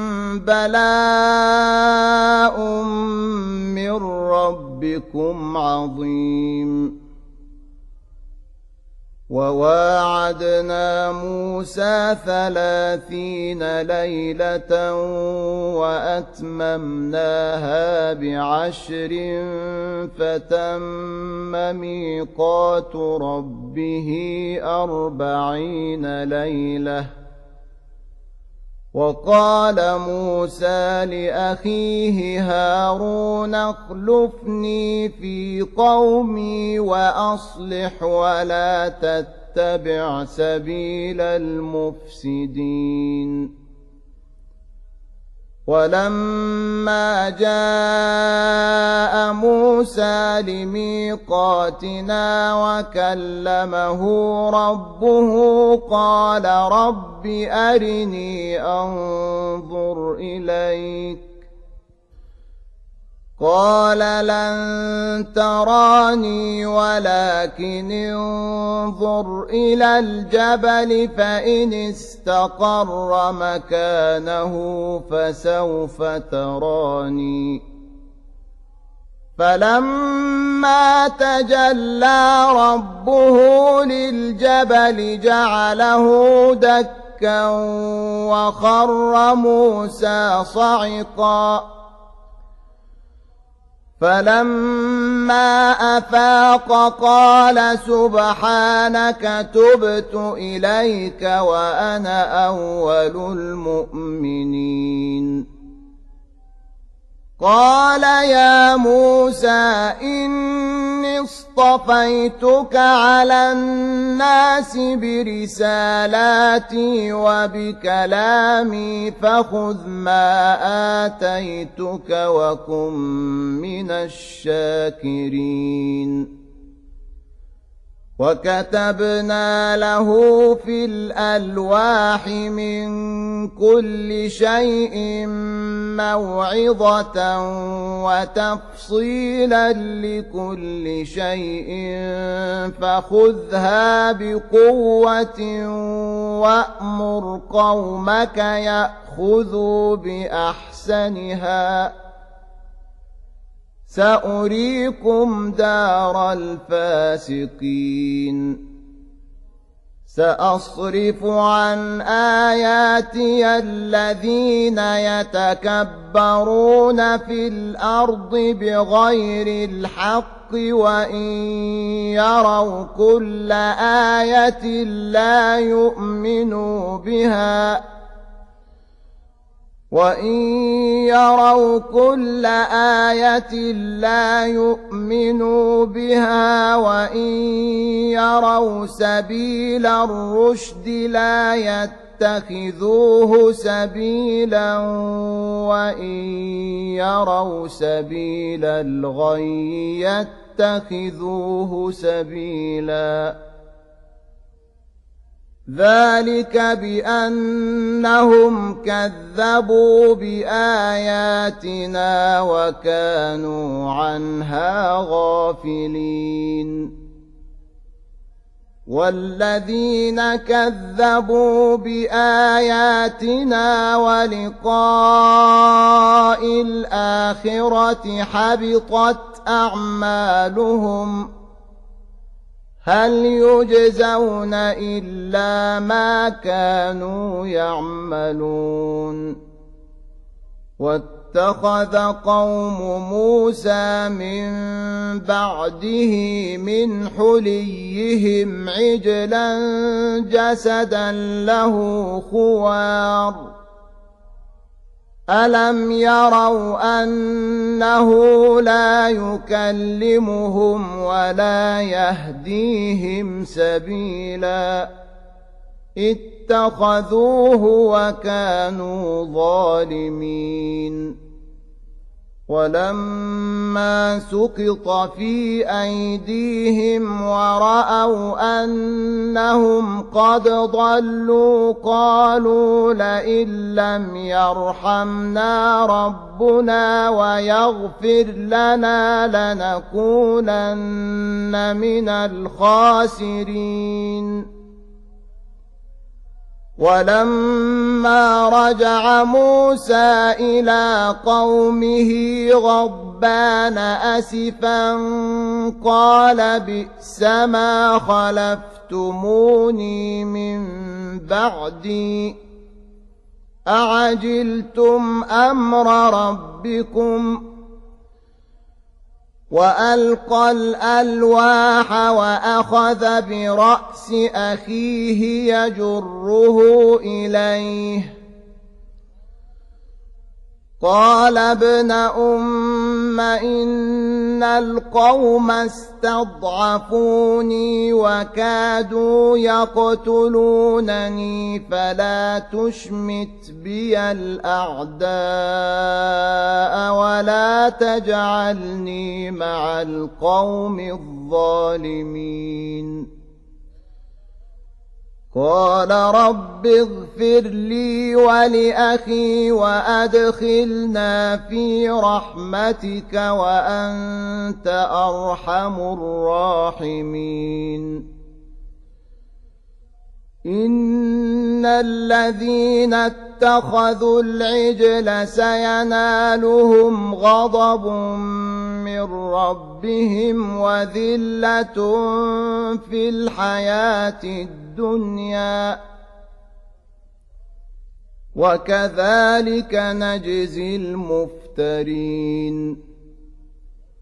بلاء من ربكم عظيم وواعدنا موسى ثلاثين ليلة وأتممناها بعشر فتم ميقات ربه أربعين ليلة وقال موسى لأخيه هارون اخلفني في قومي وأصلح ولا تتبع سبيل المفسدين ولما جاء موسى لميقاتنا وكلمه ربه قال رب أرني أنظر إليك قال لن تراني ولكن انظر إلى الجبل فإن استقر مكانه فسوف تراني فلما تجلى ربه للجبل جعله دكا وخر موسى صعقا فلما أفاق قال سبحانك تبت إليك وأنا أول المؤمنين. قال يا موسى إني اصطفيتك على الناس برسالاتي وبكلامي فخذ ما آتيتك وكن من الشاكرين. وكتبنا له في الألواح من كل شيء موعظة وتفصيلا لكل شيء فخذها بقوة وأمر قومك يأخذوا بأحسنها سأريكم دار الفاسقين. سأصرف عن آياتي الذين يتكبرون في الأرض بغير الحق وإن يروا كل آية لا يؤمنوا بها وَإِن يَرَوْا كُلَّ آيَةٍ لَّا يُؤْمِنُوا بِهَا وَإِن يَرَوْا سَبِيلَ الرُّشْدِ لَا يَتَّخِذُوهُ سَبِيلًا وَإِن يَرَوْا سَبِيلَ الْغَيِّ يَتَّخِذُوهُ سَبِيلًا. ذلك بأنهم كذبوا بآياتنا وكانوا عنها غافلين. والذين كذبوا بآياتنا ولقاء الآخرة حبطت أعمالهم هل يجزون إلا ما كانوا يعملون. واتخذ قوم موسى من بعده من حليهم عجلا جسدا له خوار ألم يروا أنه لا يكلمهم ولا يهديهم سبيلا اتخذوه وكانوا ظالمين. ولما سقط في أيديهم ورأوا أنهم قد ضلوا قالوا لئن لم يرحمنا ربنا ويغفر لنا لنكونن من الخاسرين. ولما رجع موسى إلى قومه غضبان أسفا قال بئس ما خلفتموني من بعدي أعجلتم أمر ربكم. وألقى الألواح وأخذ برأس أخيه يجره إليه قال ابن أم إن القوم استضعفوني وكادوا يقتلونني فلا تشمت بي الأعداء ولا تجعلني مع القوم الظالمين. قال رب اغفر لي ولأخي وأدخلنا في رحمتك وأنت أرحم الراحمين. إن الذين اتخذوا العجل سينالهم غضب من ربهم وذلة في الحياة الدنيا وكذلك نجزي المفترين.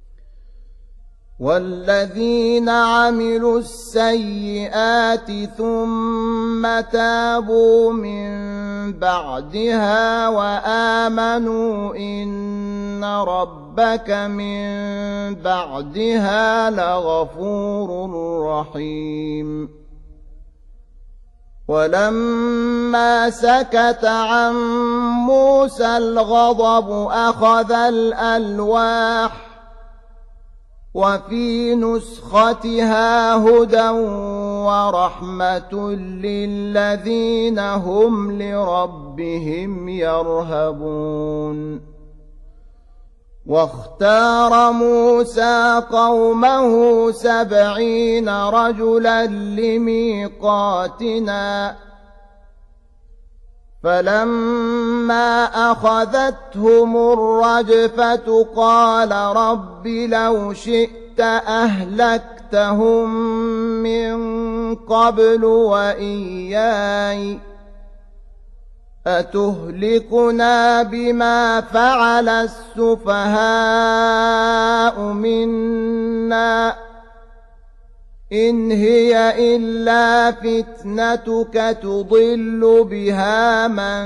والذين عملوا السيئات ثم تابوا من بعدها وآمنوا إن ربك من بعدها لغفور رحيم. ولما سكت عن موسى الغضب أخذ الألواح وفي نسختها هدى ورحمة للذين هم لربهم يرهبون. واختار موسى قومه سبعين رجلا لميقاتنا فلما أخذتهم الرجفة قال رب لو شئت أهلكتهم من قبل وإياي أتهلكنا بما فعل السفهاء منا إن هي إلا فتنتك تضل بها من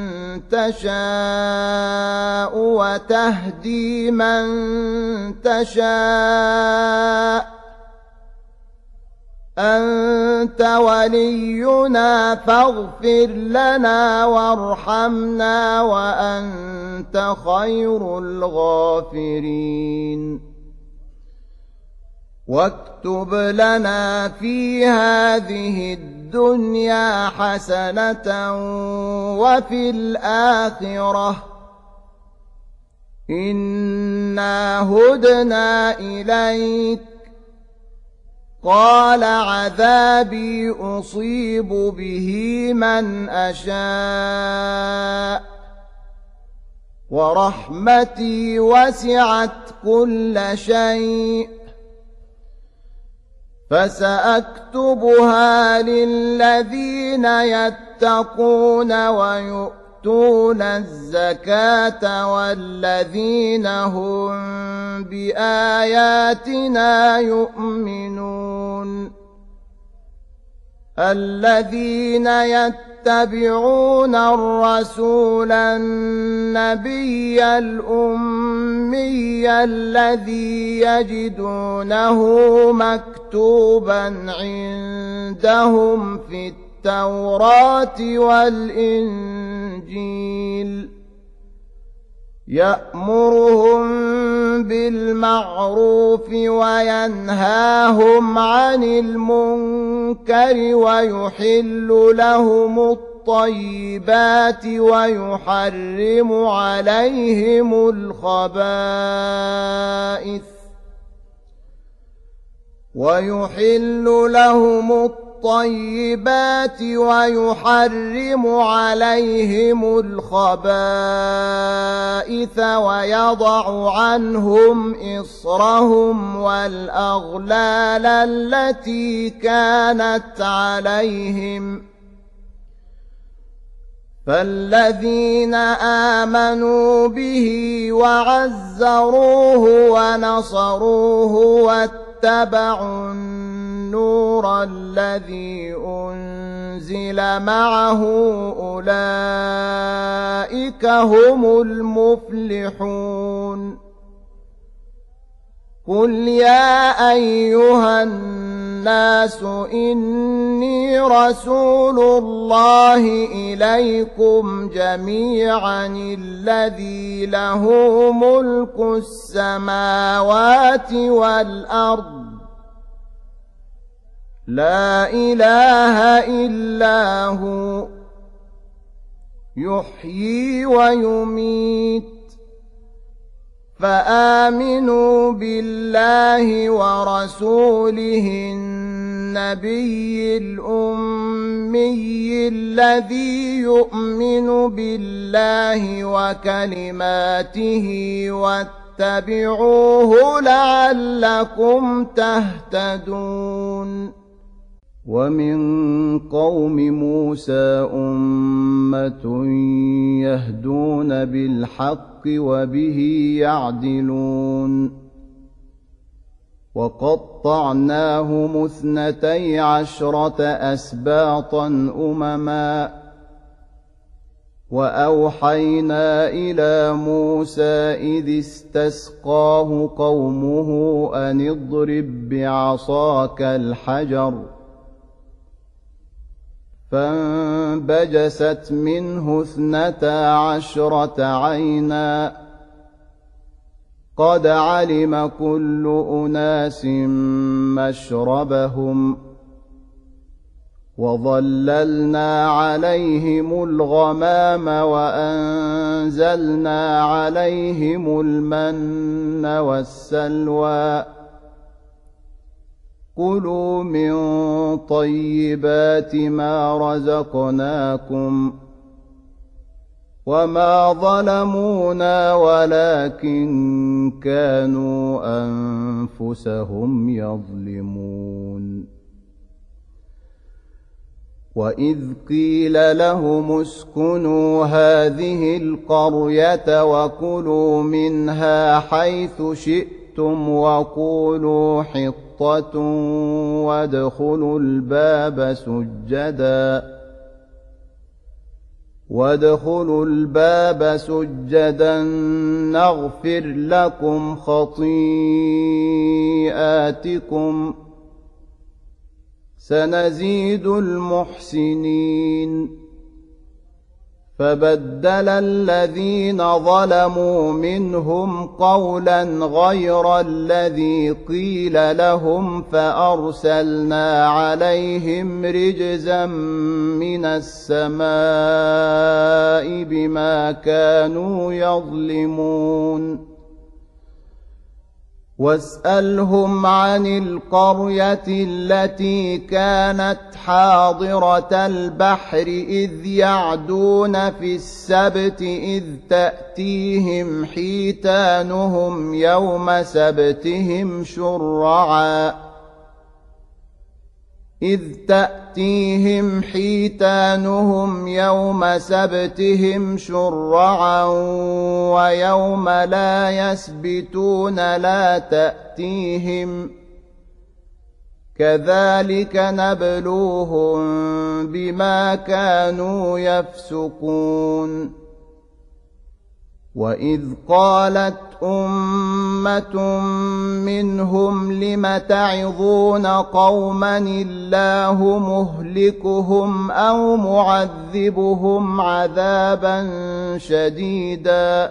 تشاء وتهدي من تشاء أنت ولينا فاغفر لنا وارحمنا وأنت خير الغافرين. واكتب لنا في هذه الدنيا حسنة وفي الآخرة إنا هدنا إليك قال عذابي أصيب به من أشاء ورحمتي وسعت كل شيء فسأكتبها للذين يتقون ويؤتون الزكاة والذين هم بآياتنا يؤمنون. الذين يتبعون الرسول النبي الأمي الذي يجدونه مكتوبا عندهم في التوراة والإنجيل يأمرهم بالمعروف وينهاهم عن المنكر ويحل لهم الطيبات ويحرم عليهم الخبائث ويحل لهم الطيبات ويحرم عليهم الخبائث ويضع عنهم إصرهم والأغلال التي كانت عليهم فالذين آمنوا به وعزروه ونصروه واتبعوا النور الذي أنزل معه أولئك هم المفلحون. قل يا أيها الناس إني رسول الله إليكم جميعا الذي له ملك السماوات والأرض لا إله إلا هو يحيي ويميت فآمنوا بالله ورسوله النبي الأمي الذي يؤمن بالله وكلماته واتبعوه لعلكم تهتدون. ومن قوم موسى أمة يهدون بالحق وبه يعدلون وقطعناهم اثنتي عشرة أسباطا أمما وأوحينا إلى موسى إذ استسقاه قومه أن اضرب بعصاك الحجر فانبجست منه اثنتا عشرة عينا قد علم كل أناس مشربهم وظللنا عليهم الغمام وأنزلنا عليهم المن والسلوى كلوا من طيبات ما رزقناكم وما ظلمونا ولكن كانوا أنفسهم يظلمون وإذ قيل لهم اسكنوا هذه القرية وكلوا منها حيث شئتم وقولوا حطة وادخلوا الباب سجدا وادخلوا الباب سجدا نغفر لكم خطيئاتكم سنزيد المحسنين فبدل الذين ظلموا منهم قولا غير الذي قيل لهم فأرسلنا عليهم رجزا من السماء بما كانوا يظلمون واسألهم عن القرية التي كانت حاضرة البحر إذ يعدون في السبت إذ تأتيهم حيتانهم يوم سبتهم شرعا إذ تأتيهم حيتانهم يوم سبتهم شرعا ويوم لا يسبتون لا تأتيهم كذلك نبلوهم بما كانوا يفسقون وإذ قالت أمة منهم لم تعظون قوما الله مهلكهم أو معذبهم عذابا شديدا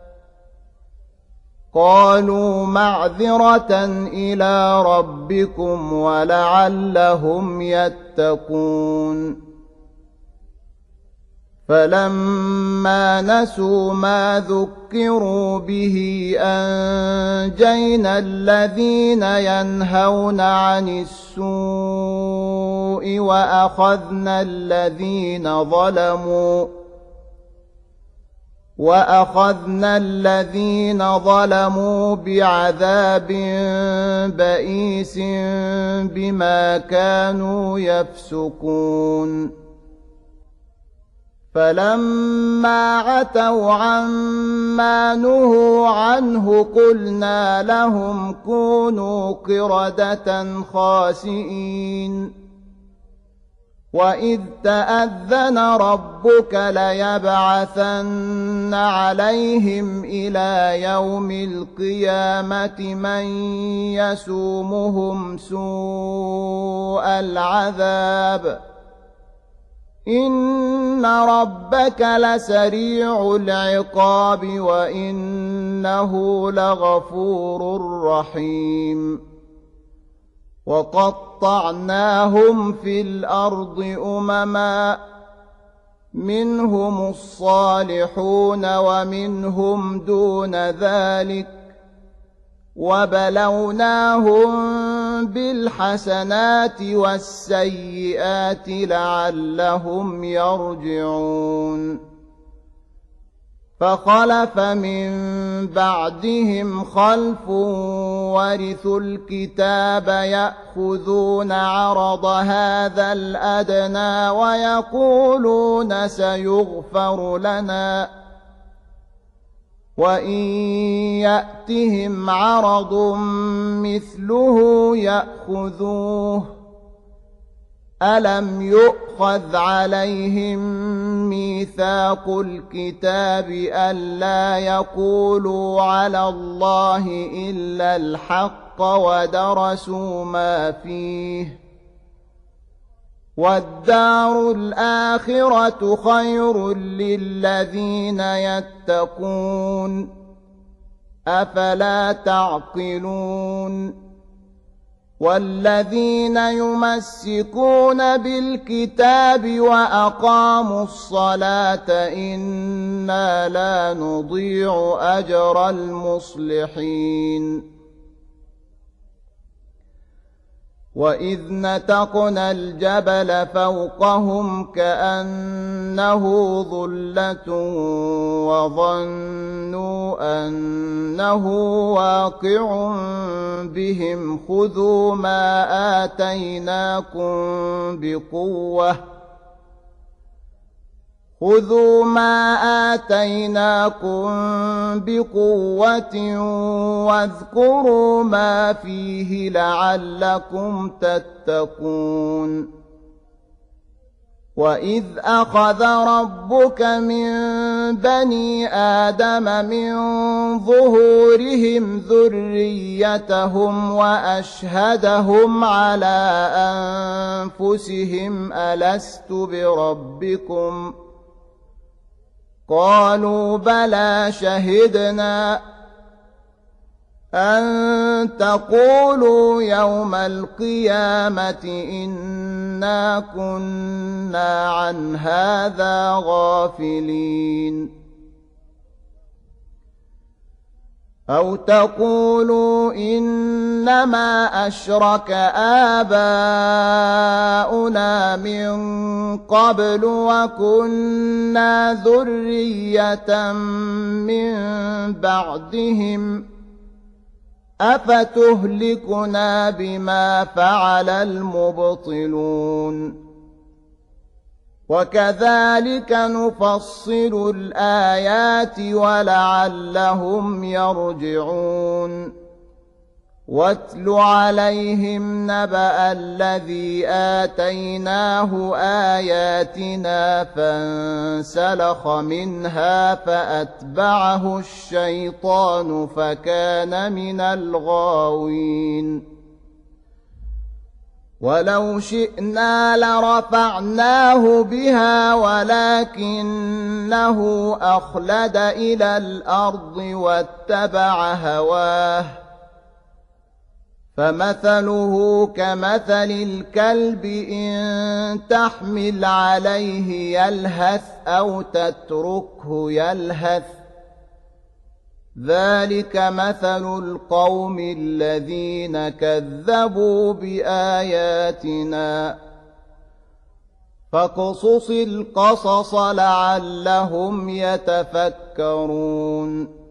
قالوا معذرة إلى ربكم ولعلهم يتقون فلما نسوا ما ذكروا به أنجينا الذين ينهون عن السوء وأخذنا الذين ظلموا وأخذنا الذين ظلموا بعذاب بئيس بما كانوا يفسقون فلما عتوا عما نهوا عنه قلنا لهم كونوا قردة خاسئين وإذ تأذن ربك ليبعثن عليهم إلى يوم القيامة من يسومهم سوء العذاب إن ربك لسريع العقاب وإنه لغفور رحيم وقطعناهم في الأرض أمما منهم الصالحون ومنهم دون ذلك وبلوناهم بالحسنات والسيئات لعلهم يرجعون فخلف من بعدهم خلف ورثوا الكتاب يأخذون عرض هذا الأدنى ويقولون سيغفر لنا وإن يأتهم عرض مثله يأخذوه ألم يؤخذ عليهم ميثاق الكتاب ألا يقولوا على الله إلا الحق ودرسوا ما فيه والدار الآخرة خير للذين يتقون أفلا تعقلون والذين يمسكون بالكتاب وأقاموا الصلاة إنا لا نضيع أجر المصلحين وإذ نتقنا الجبل فوقهم كأنه ظلة وظنوا أنه واقع بهم خذوا ما آتيناكم بقوة خذوا ما آتيناكم بقوة واذكروا ما فيه لعلكم تتقون وإذ أخذ ربك من بني آدم من ظهورهم ذريتهم وأشهدهم على أنفسهم ألست بربكم قالوا بلى شهدنا أن تقولوا يوم القيامة إنا كنا عن هذا غافلين أو تقولوا إنما أشرك آباؤنا من قبل وكنا ذرية من بعدهم أفتهلكنا بما فعل المبطلون وكذلك نفصل الآيات ولعلهم يرجعون واتل عليهم نبأ الذي آتيناه آياتنا فانسلخ منها فأتبعه الشيطان فكان من الغاوين ولو شئنا لرفعناه بها ولكنه أخلد إلى الأرض واتبع هواه فمثله كمثل الكلب إن تحمل عليه يلهث أو تتركه يلهث ذلك مثل القوم الذين كذبوا بآياتنا فاقصص القصص لعلهم يتفكرون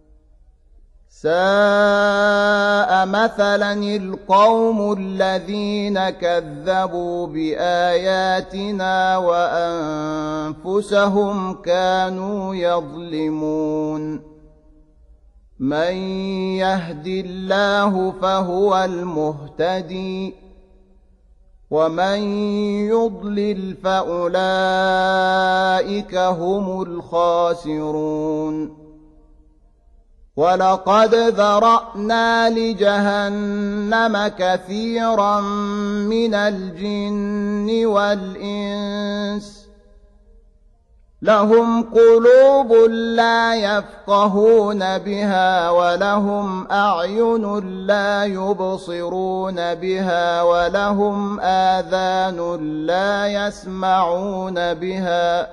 ساء مثلا القوم الذين كذبوا بآياتنا وأنفسهم كانوا يظلمون من يهد الله فهو المهتدي ومن يضلل فأولئك هم الخاسرون ولقد ذرأنا لجهنم كثيرا من الجن والإنس لهم قلوب لا يفقهون بها ولهم أعين لا يبصرون بها ولهم آذان لا يسمعون بها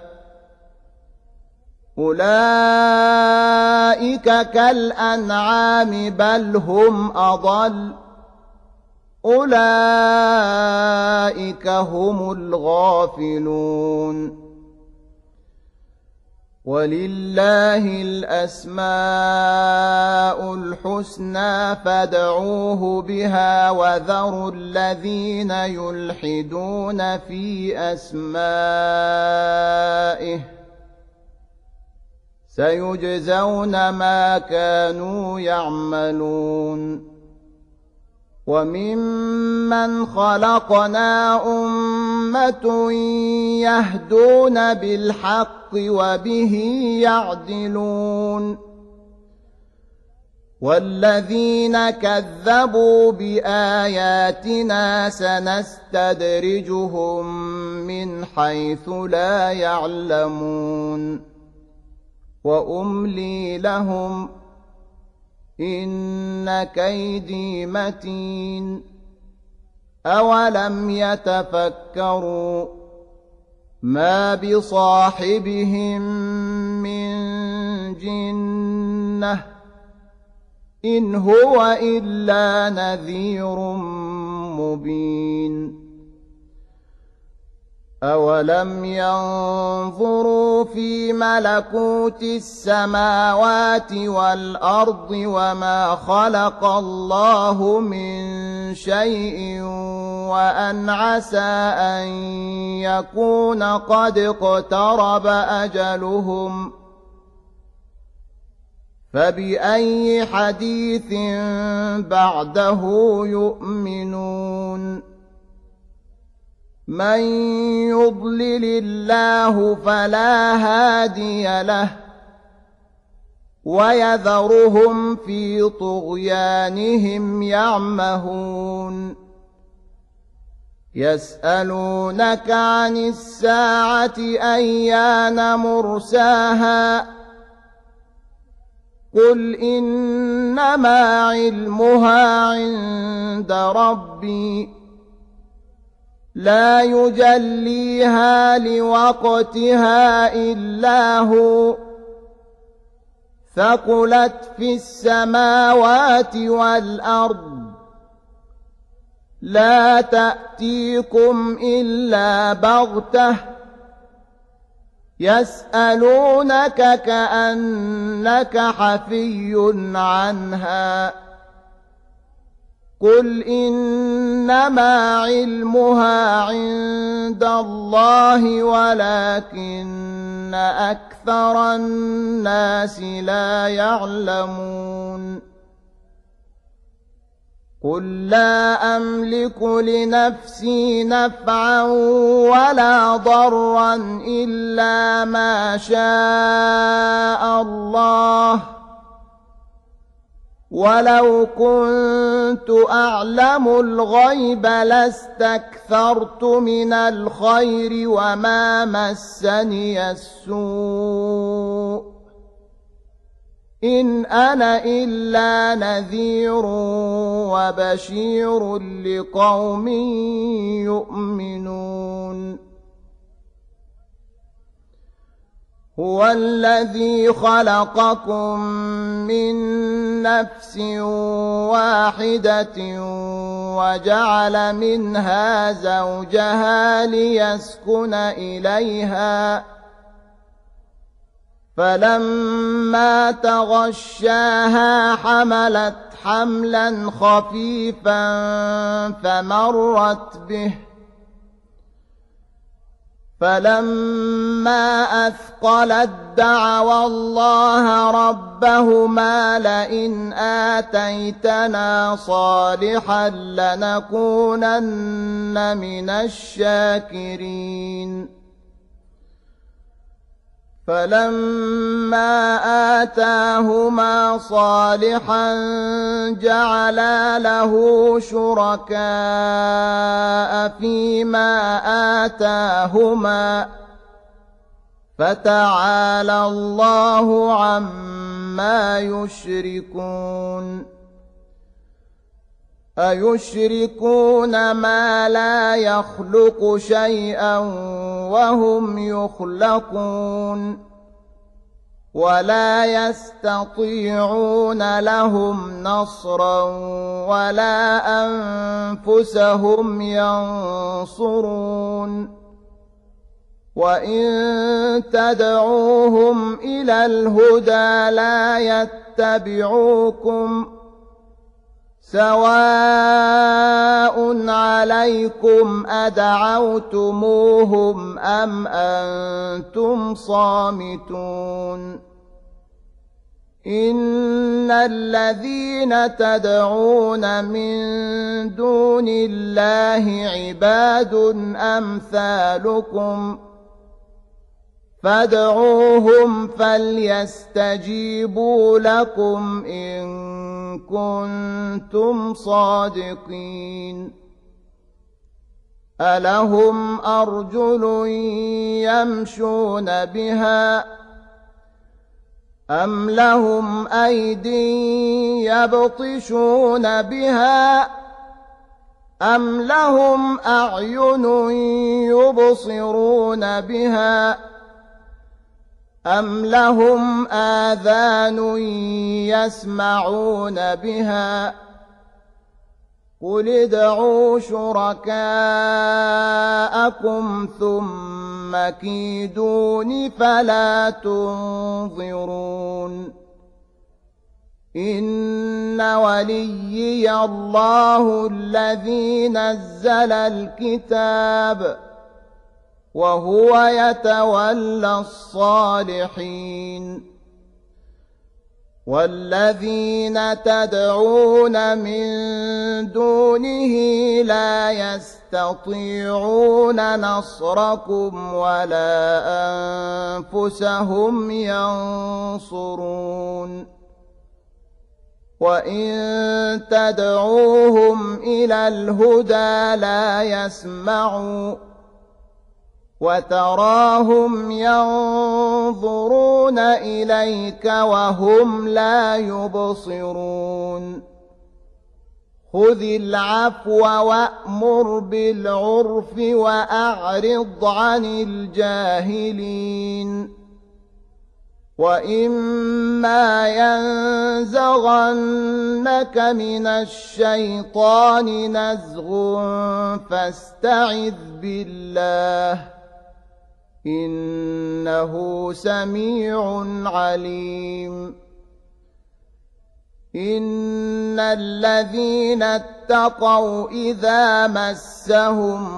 أولئك كالأنعام بل هم أضل أولئك هم الغافلون ولله الأسماء الحسنى فادعوه بها وذروا الذين يلحدون في أسمائه سيجزون ما كانوا يعملون وممن خلقنا أمة يهدون بالحق وبه يعدلون والذين كذبوا بآياتنا سنستدرجهم من حيث لا يعلمون وأملي لهم إن كيدي متين أولم يتفكروا ما بصاحبهم من جنة إن هو إلا نذير مبين أولم ينظروا في ملكوت السماوات والأرض وما خلق الله من شيء وأن عسى أن يكون قد اقترب أجلهم فبأي حديث بعده يؤمنون من يضلل الله فلا هادي له ويذرهم في طغيانهم يعمهون يسألونك عن الساعة أيان مرساها قل إنما علمها عند ربي لا يجليها لوقتها إلا هو ثقلت في السماوات والأرض لا تأتيكم إلا بغتة يسألونك كأنك حفي عنها قل إنما علمها عند الله ولكن أكثر الناس لا يعلمون قل لا أملك لنفسي نفعا ولا ضرا إلا ما شاء الله ولو كنت أعلم الغيب لاستكثرت من الخير وما مسني السوء إن أنا إلا نذير وبشير لقوم يؤمنون هو الذي خلقكم من نفس واحدة وجعل منها زوجها ليسكن إليها فلما تغشاها حملت حملا خفيفا فمرت به فلما أثقلت دعوا الله ربهما لئن آتيتنا صالحا لنكونن من الشاكرين فلما آتاهما صالحا جعلا له شركاء فيما آتاهما فتعالى الله عما يشركون أيشركون ما لا يخلق شيئا وهم يخلقون ولا يستطيعون لهم نصرا ولا أنفسهم ينصرون وإن تدعوهم إلى الهدى لا يتبعوكم سواء عليكم أدعوتموهم أم أنتم صامتون إن الذين تدعون من دون الله عباد أمثالكم فادعوهم فليستجيبوا لكم إن كنتم صادقين ألهم أرجل يمشون بها أم لهم أيدي يبطشون بها أم لهم أعين يبصرون بها أم لهم آذان يسمعون بها قل ادعوا شركاءكم ثم كيدون فلا تنظرون إن وليي الله الذي نزل الكتاب وهو يتولى الصالحين والذين تدعون من دونه لا يستطيعون نصركم ولا أنفسهم ينصرون وإن تدعوهم إلى الهدى لا يسمعوا وتراهم ينظرون إليك وهم لا يبصرون خذ العفو وأمر بالعرف وأعرض عن الجاهلين وإما ينزغنك من الشيطان نزغ فاستعذ بالله إنه سميع عليم إن الذين اتقوا إذا مسهم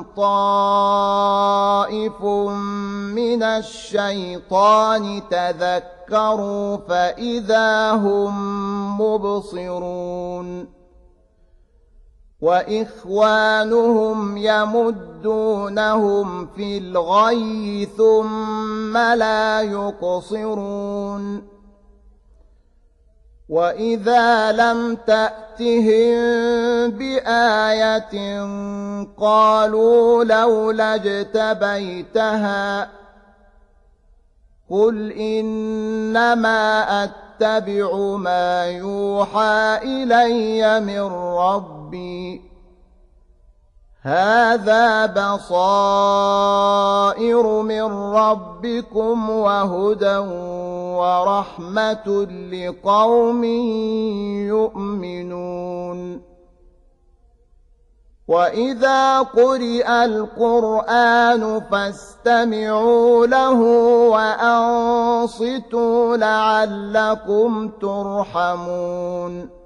طائف من الشيطان تذكروا فإذا هم مبصرون وإخوانهم يمدونهم في الغي ثم لا يقصرون وإذا لم تأتهم بآية قالوا لولا اجتبيتها قل إنما أتبع ما يوحى إلي من ربي هذا بصائر من ربكم وهدى ورحمة لقوم يؤمنون وإذا قرئ القرآن فاستمعوا له وأنصتوا لعلكم ترحمون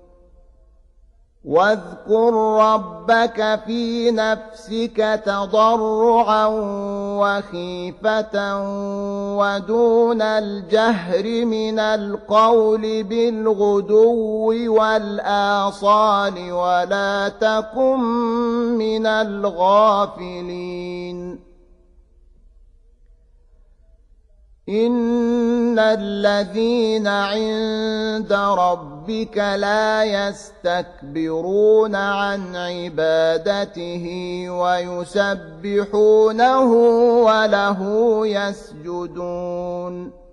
واذكر ربك في نفسك تضرعا وخيفة ودون الجهر من القول بالغدو والآصال ولا تكن من الغافلين إن الذين عند ربك لا يستكبرون عن عبادته ويسبحونه وله يسجدون